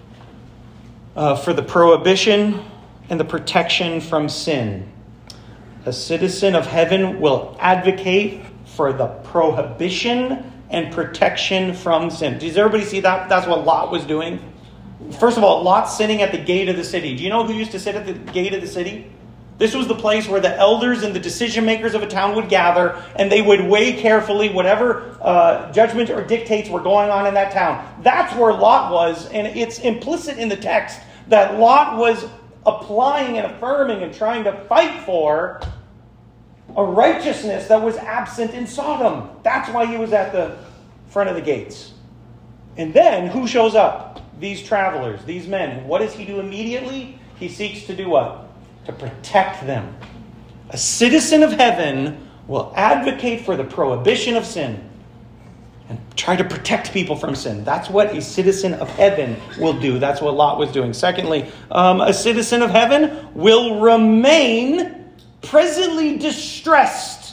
uh, for the prohibition and the protection from sin. A citizen of heaven will advocate for the prohibition and protection from sin. Does everybody see that? That's what Lot was doing. First of all, Lot's sitting at the gate of the city. Do you know who used to sit at the gate of the city? This was the place where the elders and the decision makers of a town would gather, and they would weigh carefully whatever uh, judgment or dictates were going on in that town. That's where Lot was, and it's implicit in the text that Lot was applying and affirming and trying to fight for a righteousness that was absent in Sodom. That's why he was at the front of the gates. And then, who shows up? These travelers, these men. What does he do immediately? He seeks to do what? To protect them. A citizen of heaven will advocate for the prohibition of sin and try to protect people from sin. That's what a citizen of heaven will do. That's what Lot was doing. Secondly, um, a citizen of heaven will remain presently distressed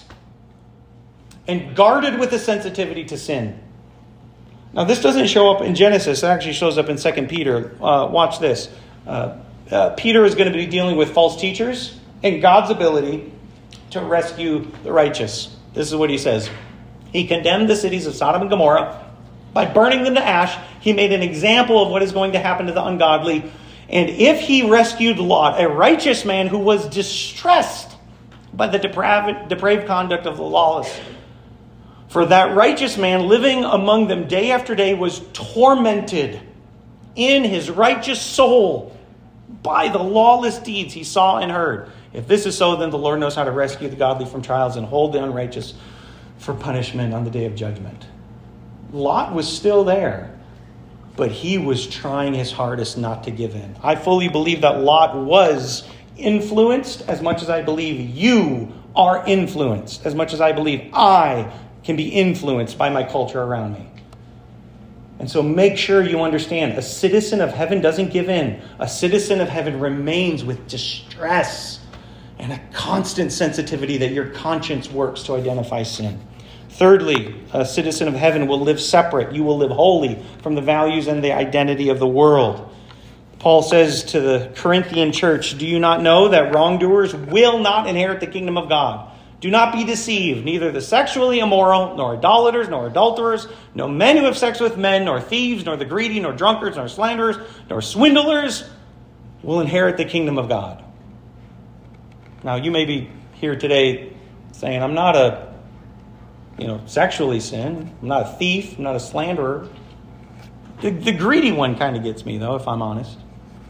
and guarded with a sensitivity to sin. Now, this doesn't show up in Genesis. It actually shows up in Second Peter. Uh, watch this. Uh, uh, Peter is going to be dealing with false teachers and God's ability to rescue the righteous. This is what he says. He condemned the cities of Sodom and Gomorrah by burning them to ash. He made an example of what is going to happen to the ungodly. And if he rescued Lot, a righteous man who was distressed by the depraved, depraved conduct of the lawless, for that righteous man living among them day after day was tormented in his righteous soul by the lawless deeds he saw and heard. If this is so, then the Lord knows how to rescue the godly from trials and hold the unrighteous for punishment on the day of judgment. Lot was still there, but he was trying his hardest not to give in. I fully believe that Lot was influenced as much as I believe you are influenced, as much as I believe I can be influenced by my culture around me. And so make sure you understand, a citizen of heaven doesn't give in. A citizen of heaven remains with distress and a constant sensitivity that your conscience works to identify sin. Thirdly, a citizen of heaven will live separate. You will live holy from the values and the identity of the world. Paul says to the Corinthian church, do you not know that wrongdoers will not inherit the kingdom of God? Do not be deceived. Neither the sexually immoral, nor idolaters, nor adulterers, no men who have sex with men, nor thieves, nor the greedy, nor drunkards, nor slanderers, nor swindlers will inherit the kingdom of God. Now, you may be here today saying, I'm not a you know, sexually sin. I'm not a thief. I'm not a slanderer. The, the greedy one kind of gets me, though, if I'm honest.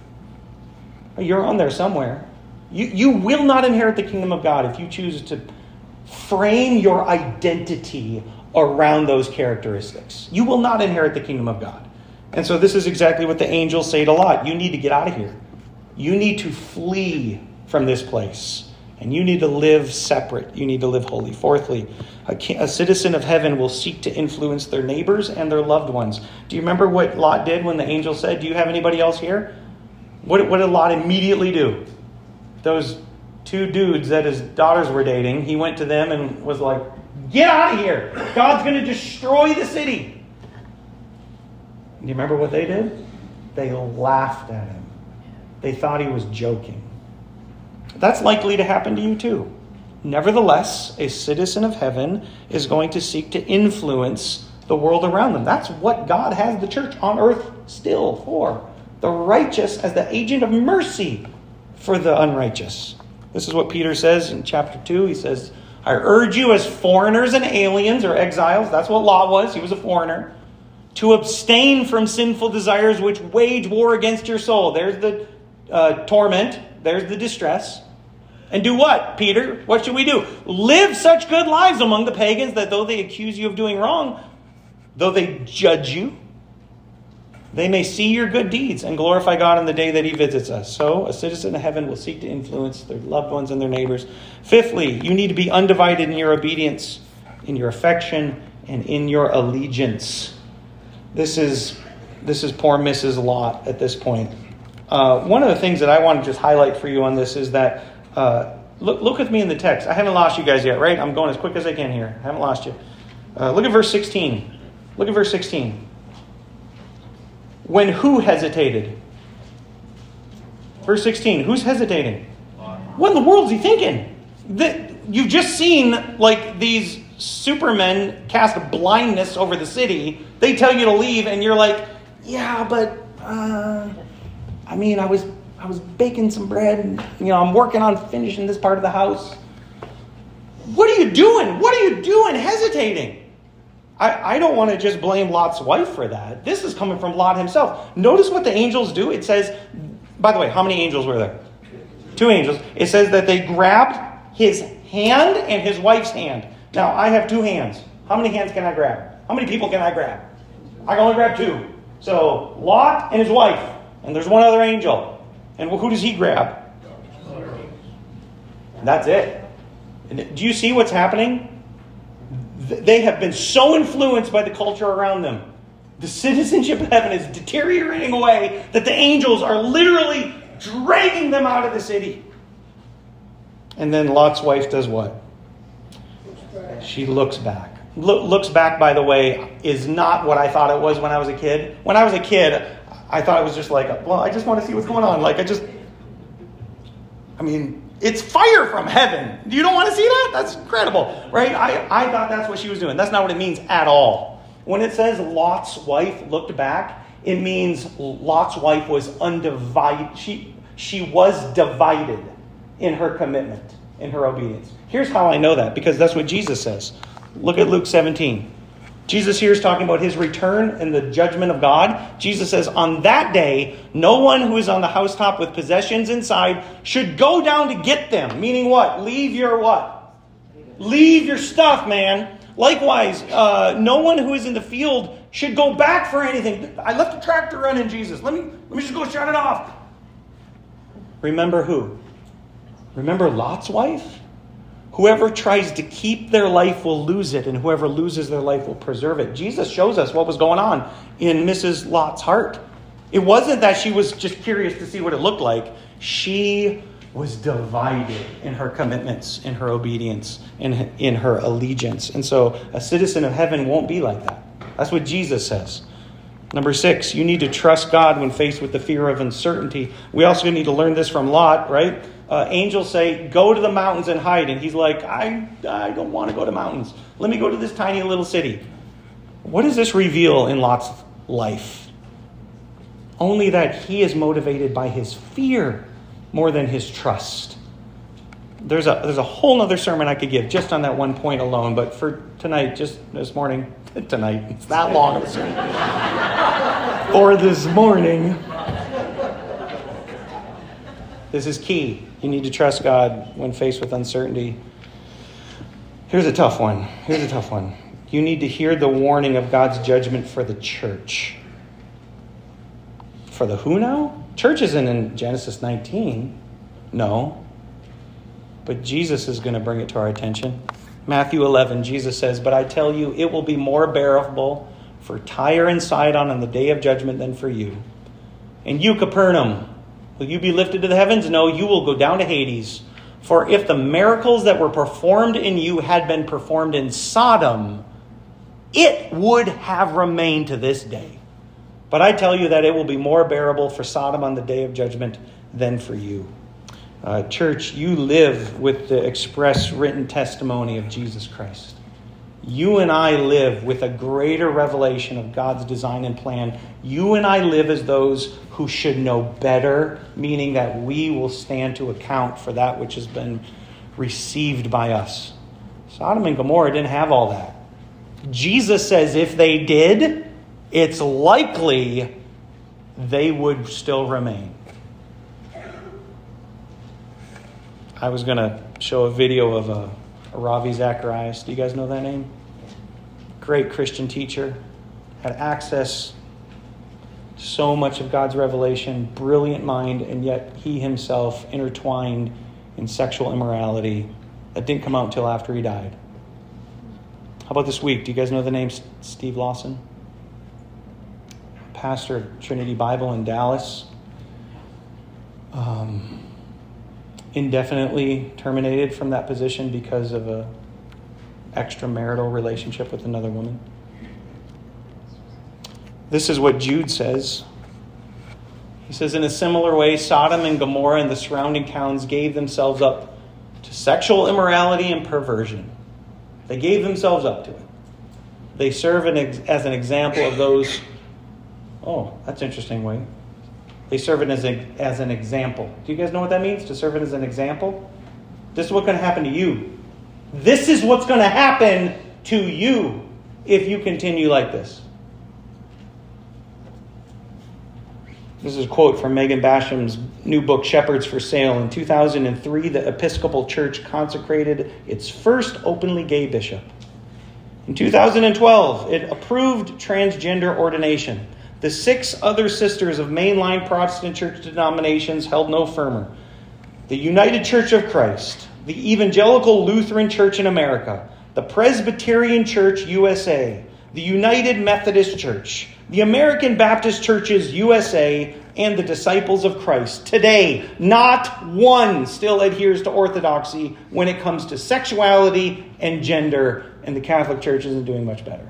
You're on there somewhere. You, you will not inherit the kingdom of God if you choose to frame your identity around those characteristics. You will not inherit the kingdom of God. And so this is exactly what the angels say to Lot. You need to get out of here. You need to flee from this place. And you need to live separate. You need to live holy. Fourthly, a, a citizen of heaven will seek to influence their neighbors and their loved ones. Do you remember what Lot did when the angel said, do you have anybody else here? What, what did Lot immediately do? Those two dudes that his daughters were dating, he went to them and was like, get out of here. God's going to destroy the city. Do you remember what they did? They laughed at him. They thought he was joking. That's likely to happen to you too. Nevertheless, a citizen of heaven is going to seek to influence the world around them. That's what God has the church on earth still for. The righteous as the agent of mercy for the unrighteous. This is what Peter says in chapter two. He says, I urge you as foreigners and aliens or exiles, that's what Lot was, he was a foreigner, to abstain from sinful desires which wage war against your soul. There's the uh, torment, there's the distress. And do what, Peter? What should we do? Live such good lives among the pagans that though they accuse you of doing wrong, though they judge you, they may see your good deeds and glorify God on the day that he visits us. So a citizen of heaven will seek to influence their loved ones and their neighbors. Fifthly, you need to be undivided in your obedience, in your affection, and in your allegiance. This is, this is poor Missus Lot at this point. Uh, one of the things that I want to just highlight for you on this is that, uh, look, look with me in the text. I haven't lost you guys yet, right? I'm going as quick as I can here. I haven't lost you. Uh, look at verse sixteen. Look at verse sixteen. When who hesitated? Verse sixteen. Who's hesitating? What in the world is he thinking? The, you've just seen like these supermen cast blindness over the city. They tell you to leave and you're like, yeah, but uh, I mean, I was I was baking some bread and, you know, I'm working on finishing this part of the house. What are you doing? What are you doing hesitating? I, I don't want to just blame Lot's wife for that. This is coming from Lot himself. Notice what the angels do. It says, by the way, how many angels were there? Two angels. It says that they grabbed his hand and his wife's hand. Now, I have two hands. How many hands can I grab? How many people can I grab? I can only grab two. So, Lot and his wife. And there's one other angel. And who does he grab? And that's it. And do you see what's happening? They have been so influenced by the culture around them. The citizenship of heaven is deteriorating away that the angels are literally dragging them out of the city. And then Lot's wife does what? She looks back. Look, looks back, by the way, is not what I thought it was when I was a kid. When I was a kid, I thought it was just like, well, I just want to see what's going on. Like, I just, I mean, it's fire from heaven. You don't want to see that? That's incredible, right? I, I thought that's what she was doing. That's not what it means at all. When it says Lot's wife looked back, it means Lot's wife was undivided. She, she was divided in her commitment, in her obedience. Here's how I know that, because that's what Jesus says. Look at Luke seventeen. Jesus here is talking about his return and the judgment of God. Jesus says, on that day, no one who is on the housetop with possessions inside should go down to get them. Meaning what? Leave your what? Leave your stuff, man. Likewise, uh, no one who is in the field should go back for anything. I left the tractor running, Jesus. Let me, let me just go shut it off. Remember who? Remember Lot's wife? Whoever tries to keep their life will lose it, and whoever loses their life will preserve it. Jesus shows us what was going on in Missus Lot's heart. It wasn't that she was just curious to see what it looked like. She was divided in her commitments, in her obedience, in, in her allegiance. And so a citizen of heaven won't be like that. That's what Jesus says. Number six, you need to trust God when faced with the fear of uncertainty. We also need to learn this from Lot, right? Uh, angels say, go to the mountains and hide. And he's like, I, I don't want to go to mountains. Let me go to this tiny little city. What does this reveal in Lot's life? Only that he is motivated by his fear more than his trust. There's a there's a whole other sermon I could give just on that one point alone, but for tonight, just this morning, tonight, it's that long of a sermon. For this morning, this is key. You need to trust God when faced with uncertainty. Here's a tough one. Here's a tough one. You need to hear the warning of God's judgment for the church. For the who now? Church isn't in Genesis nineteen. No. But Jesus is going to bring it to our attention. Matthew eleven, Jesus says, "But I tell you, it will be more bearable for Tyre and Sidon on the day of judgment than for you. And you, Capernaum, will you be lifted to the heavens? No, you will go down to Hades. For if the miracles that were performed in you had been performed in Sodom, it would have remained to this day. But I tell you that it will be more bearable for Sodom on the day of judgment than for you." Uh, church, you live with the express written testimony of Jesus Christ. You and I live with a greater revelation of God's design and plan. You and I live as those who should know better, meaning that we will stand to account for that which has been received by us. Sodom and Gomorrah didn't have all that. Jesus says if they did, it's likely they would still remain. I was going to show a video of a, a Ravi Zacharias. Do you guys know that name? Great Christian teacher. Had access to so much of God's revelation. Brilliant mind. And yet he himself intertwined in sexual immorality that didn't come out until after he died. How about this week? Do you guys know the name Steve Lawson? Pastor of Trinity Bible in Dallas. Um... indefinitely terminated from that position because of a extramarital relationship with another woman. This is what Jude says. He says, in a similar way, Sodom and Gomorrah and the surrounding towns gave themselves up to sexual immorality and perversion. They gave themselves up to it. They serve an ex- as an example of those... Oh, that's an interesting way. They serve it as, a, as an example. Do you guys know what that means, to serve it as an example? This is what's going to happen to you. This is what's going to happen to you if you continue like this. This is a quote from Megan Basham's new book, Shepherds for Sale. In two thousand three, the Episcopal Church consecrated its first openly gay bishop. In two thousand twelve, it approved transgender ordination. The six other sisters of mainline Protestant church denominations held no firmer. The United Church of Christ, the Evangelical Lutheran Church in America, the Presbyterian Church U S A, the United Methodist Church, the American Baptist Churches U S A, and the Disciples of Christ. Today, not one still adheres to orthodoxy when it comes to sexuality and gender, and the Catholic Church isn't doing much better.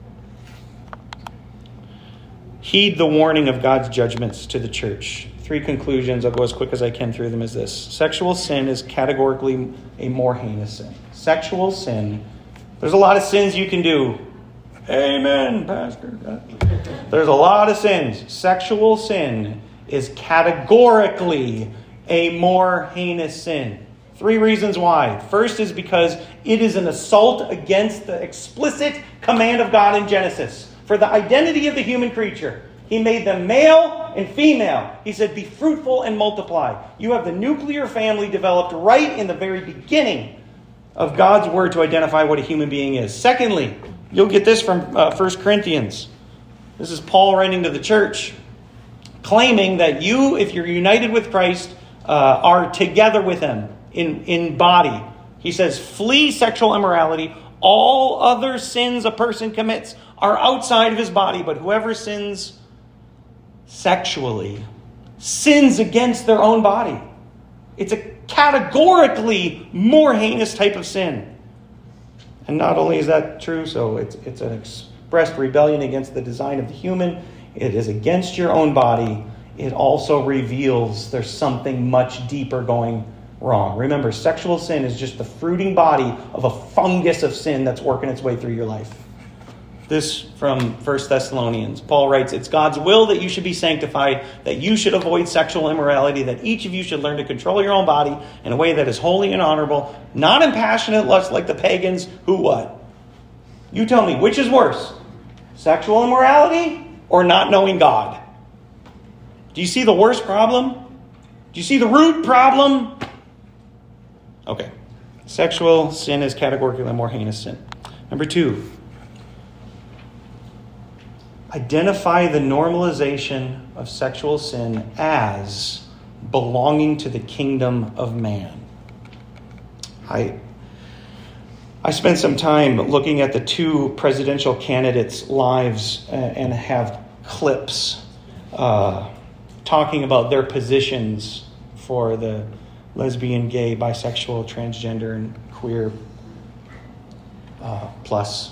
Heed the warning of God's judgments to the church. Three conclusions, I'll go as quick as I can through them, is this. Sexual sin is categorically a more heinous sin. Sexual sin. There's a lot of sins you can do. Amen, Pastor. There's a lot of sins. Sexual sin is categorically a more heinous sin. Three reasons why. First is because it is an assault against the explicit command of God in Genesis. For the identity of the human creature. He made them male and female. He said, be fruitful and multiply. You have the nuclear family developed right in the very beginning of God's word to identify what a human being is. Secondly, you'll get this from uh, First Corinthians. This is Paul writing to the church, claiming that you, if you're united with Christ, uh, are together with him in, in body. He says, flee sexual immorality. All other sins a person commits are outside of his body, but whoever sins sexually sins against their own body. It's a categorically more heinous type of sin. And not only is that true, so it's it's an expressed rebellion against the design of the human. It is against your own body. It also reveals there's something much deeper going wrong. Remember, sexual sin is just the fruiting body of a fungus of sin that's working its way through your life. This from First Thessalonians. Paul writes, "It's God's will that you should be sanctified, that you should avoid sexual immorality, that each of you should learn to control your own body in a way that is holy and honorable, not in passionate lust like the pagans who what? You tell me, which is worse? Sexual immorality or not knowing God? Do you see the worst problem? Do you see the root problem?" Okay. Sexual sin is categorically a more heinous sin. Number two, identify the normalization of sexual sin as belonging to the kingdom of man. I I spent some time looking at the two presidential candidates' lives and have clips uh, talking about their positions for the lesbian, gay, bisexual, transgender, and queer uh, plus.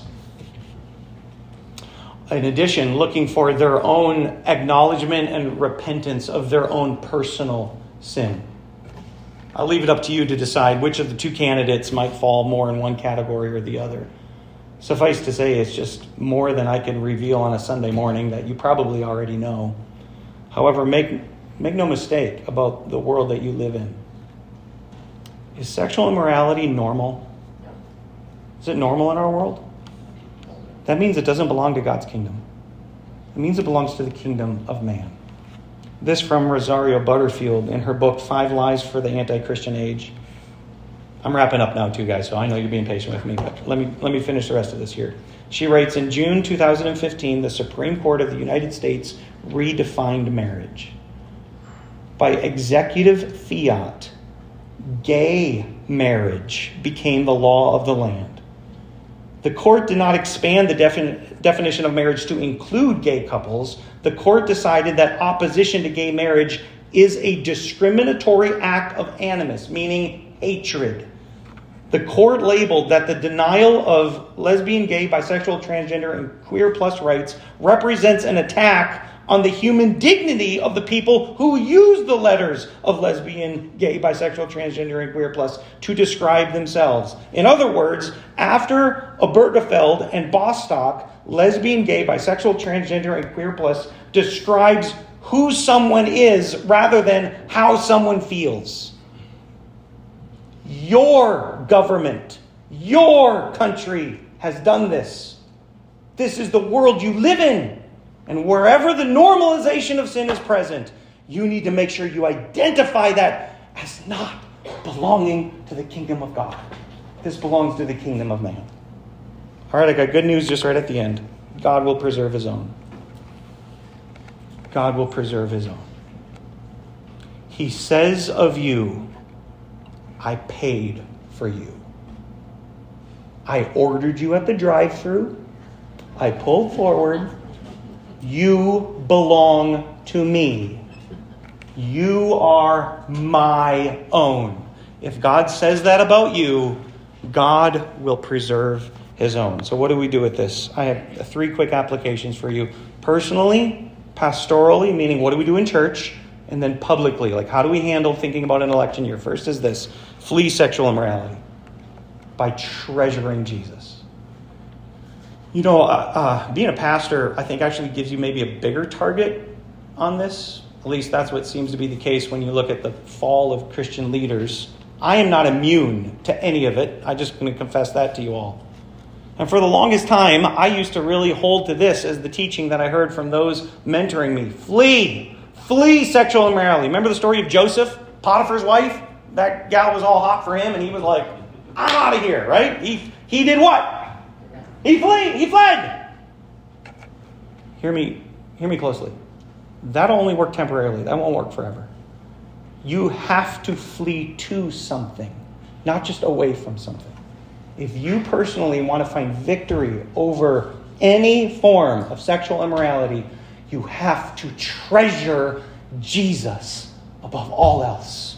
In addition, looking for their own acknowledgement and repentance of their own personal sin. I'll leave it up to you to decide which of the two candidates might fall more in one category or the other. Suffice to say, it's just more than I can reveal on a Sunday morning that you probably already know. However, make, make no mistake about the world that you live in. Is sexual immorality normal? Is it normal in our world? That means it doesn't belong to God's kingdom. It means it belongs to the kingdom of man. This from Rosario Butterfield in her book, Five Lies for the Anti-Christian Age. I'm wrapping up now too, guys, so I know you're being patient with me, but let me, let me finish the rest of this here. She writes, in June two thousand fifteen, the Supreme Court of the United States redefined marriage. By executive fiat, gay marriage became the law of the land. The court did not expand the defin- definition of marriage to include gay couples. The court decided that opposition to gay marriage is a discriminatory act of animus, meaning hatred. The court labeled that the denial of lesbian, gay, bisexual, transgender, and queer plus rights represents an attack on the human dignity of the people who use the letters of lesbian, gay, bisexual, transgender, and queer plus to describe themselves. In other words, after Obergefell and Bostock, lesbian, gay, bisexual, transgender, and queer plus describes who someone is rather than how someone feels. Your government, your country has done this. This is the world you live in. And wherever the normalization of sin is present, you need to make sure you identify that as not belonging to the kingdom of God. This belongs to the kingdom of man. All right, I got good news just right at the end. God will preserve his own. God will preserve his own. He says of you, I paid for you. I ordered you at the drive-thru. I pulled forward. You belong to me. You are my own. If God says that about you, God will preserve his own. So what do we do with this? I have three quick applications for you. Personally, pastorally, meaning what do we do in church? And then publicly, like how do we handle thinking about an election year? First is this: flee sexual immorality by treasuring Jesus. You know, uh, uh, being a pastor, I think, actually gives you maybe a bigger target on this. At least that's what seems to be the case when you look at the fall of Christian leaders. I am not immune to any of it. I'm just going to confess that to you all. And for the longest time, I used to really hold to this as the teaching that I heard from those mentoring me. Flee! Flee sexual immorality. Remember the story of Joseph, Potiphar's wife? That gal was all hot for him, and he was like, I'm out of here, right? He, he did what? He fled. He fled. Hear me, hear me closely. That'll only work temporarily. That won't work forever. You have to flee to something, not just away from something. If you personally want to find victory over any form of sexual immorality, you have to treasure Jesus above all else.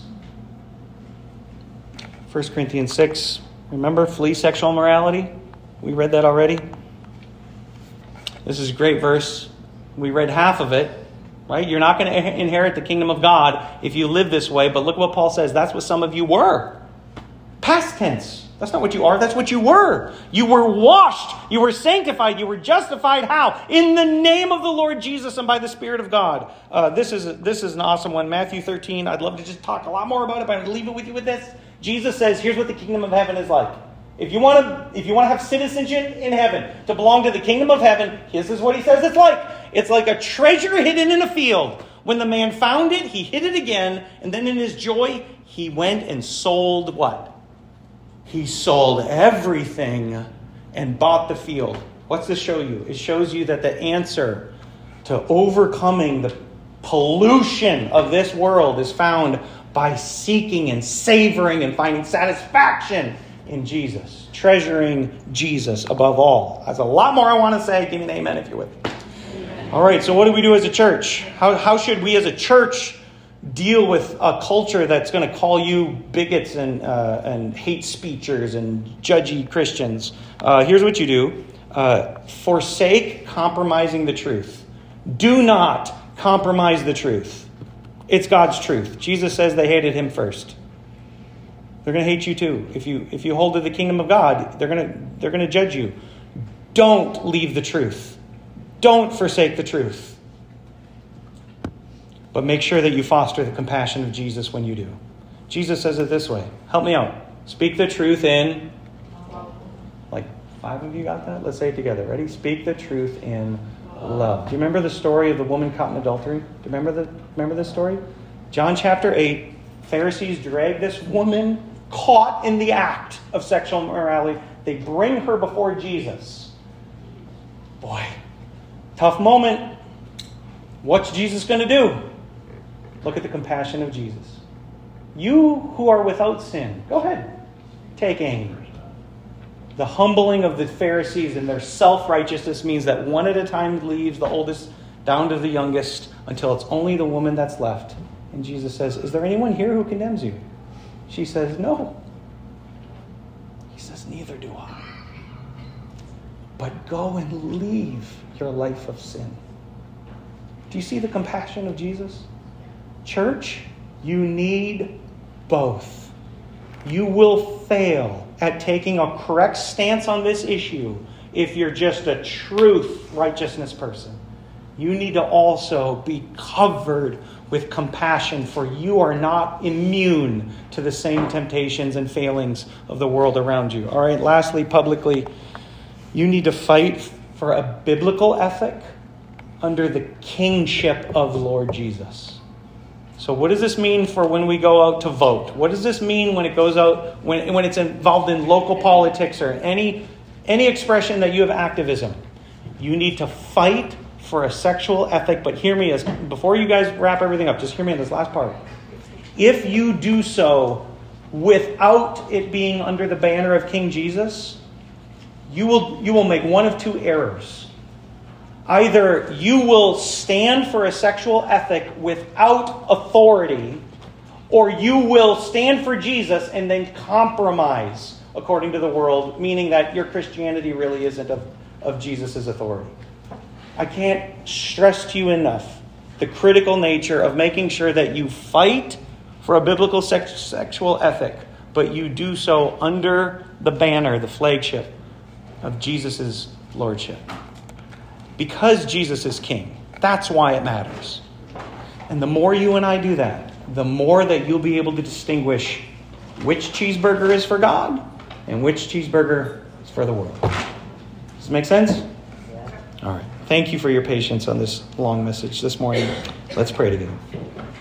First Corinthians six, remember, flee sexual immorality? We read that already. This is a great verse. We read half of it, right? You're not going to inherit the kingdom of God if you live this way. But look what Paul says. That's what some of you were. Past tense. That's not what you are. That's what you were. You were washed. You were sanctified. You were justified. How? In the name of the Lord Jesus and by the Spirit of God. Uh, this is this is an awesome one. Matthew thirteen. I'd love to just talk a lot more about it, but I'd leave it with you with this. Jesus says, here's what the kingdom of heaven is like. If you want to, if you want to have citizenship in heaven, to belong to the kingdom of heaven, this is what he says it's like. It's like a treasure hidden in a field. When the man found it, he hid it again, and then in his joy, he went and sold what? He sold everything and bought the field. What's this show you? It shows you that the answer to overcoming the pollution of this world is found by seeking and savoring and finding satisfaction in Jesus. Treasuring Jesus above all. There's a lot more I want to say. Give me an amen if you're with me. All right, so what do we do as a church? How, how should we as a church deal with a culture that's going to call you bigots and uh, and hate speechers and judgy Christians? Uh, here's what you do. Uh, forsake compromising the truth. Do not compromise the truth. It's God's truth. Jesus says they hated him first. They're going to hate you too. If you if you hold to the kingdom of God, they're going to they're going to judge you. Don't leave the truth. Don't forsake the truth. But make sure that you foster the compassion of Jesus when you do. Jesus says it this way. Help me out. Speak the truth in... Like five of you got that? Let's say it together. Ready? Speak the truth in love. Do you remember the story of the woman caught in adultery? Do you remember the remember this story? John chapter eight. Pharisees drag this woman caught in the act of sexual immorality. They bring her before Jesus. Boy, tough moment. What's Jesus going to do? Look at the compassion of Jesus. You who are without sin, go ahead. Take aim. The humbling of the Pharisees and their self-righteousness means that one at a time leaves, the oldest down to the youngest, until it's only the woman that's left. And Jesus says, is there anyone here who condemns you? She says, no. He says, neither do I. But go and leave your life of sin. Do you see the compassion of Jesus? Church, you need both. You will fail at taking a correct stance on this issue if you're just a truth righteousness person. You need to also be covered with compassion, for you are not immune to the same temptations and failings of the world around you. All right, lastly, publicly, you need to fight for a biblical ethic under the kingship of the Lord Jesus. So what does this mean for when we go out to vote? What does this mean when it goes out, when, when it's involved in local politics or any, any expression that you have activism? You need to fight for a sexual ethic, but hear me as before you guys wrap everything up, just hear me in this last part. If you do so without it being under the banner of King Jesus, you will you will make one of two errors. Either you will stand for a sexual ethic without authority, or you will stand for Jesus and then compromise according to the world, meaning that your Christianity really isn't of, of Jesus' authority. I can't stress to you enough the critical nature of making sure that you fight for a biblical sex- sexual ethic, but you do so under the banner, the flagship of Jesus' lordship. Because Jesus is king. That's why it matters. And the more you and I do that, the more that you'll be able to distinguish which cheeseburger is for God and which cheeseburger is for the world. Does it make sense? All right. Thank you for your patience on this long message this morning. Let's pray together.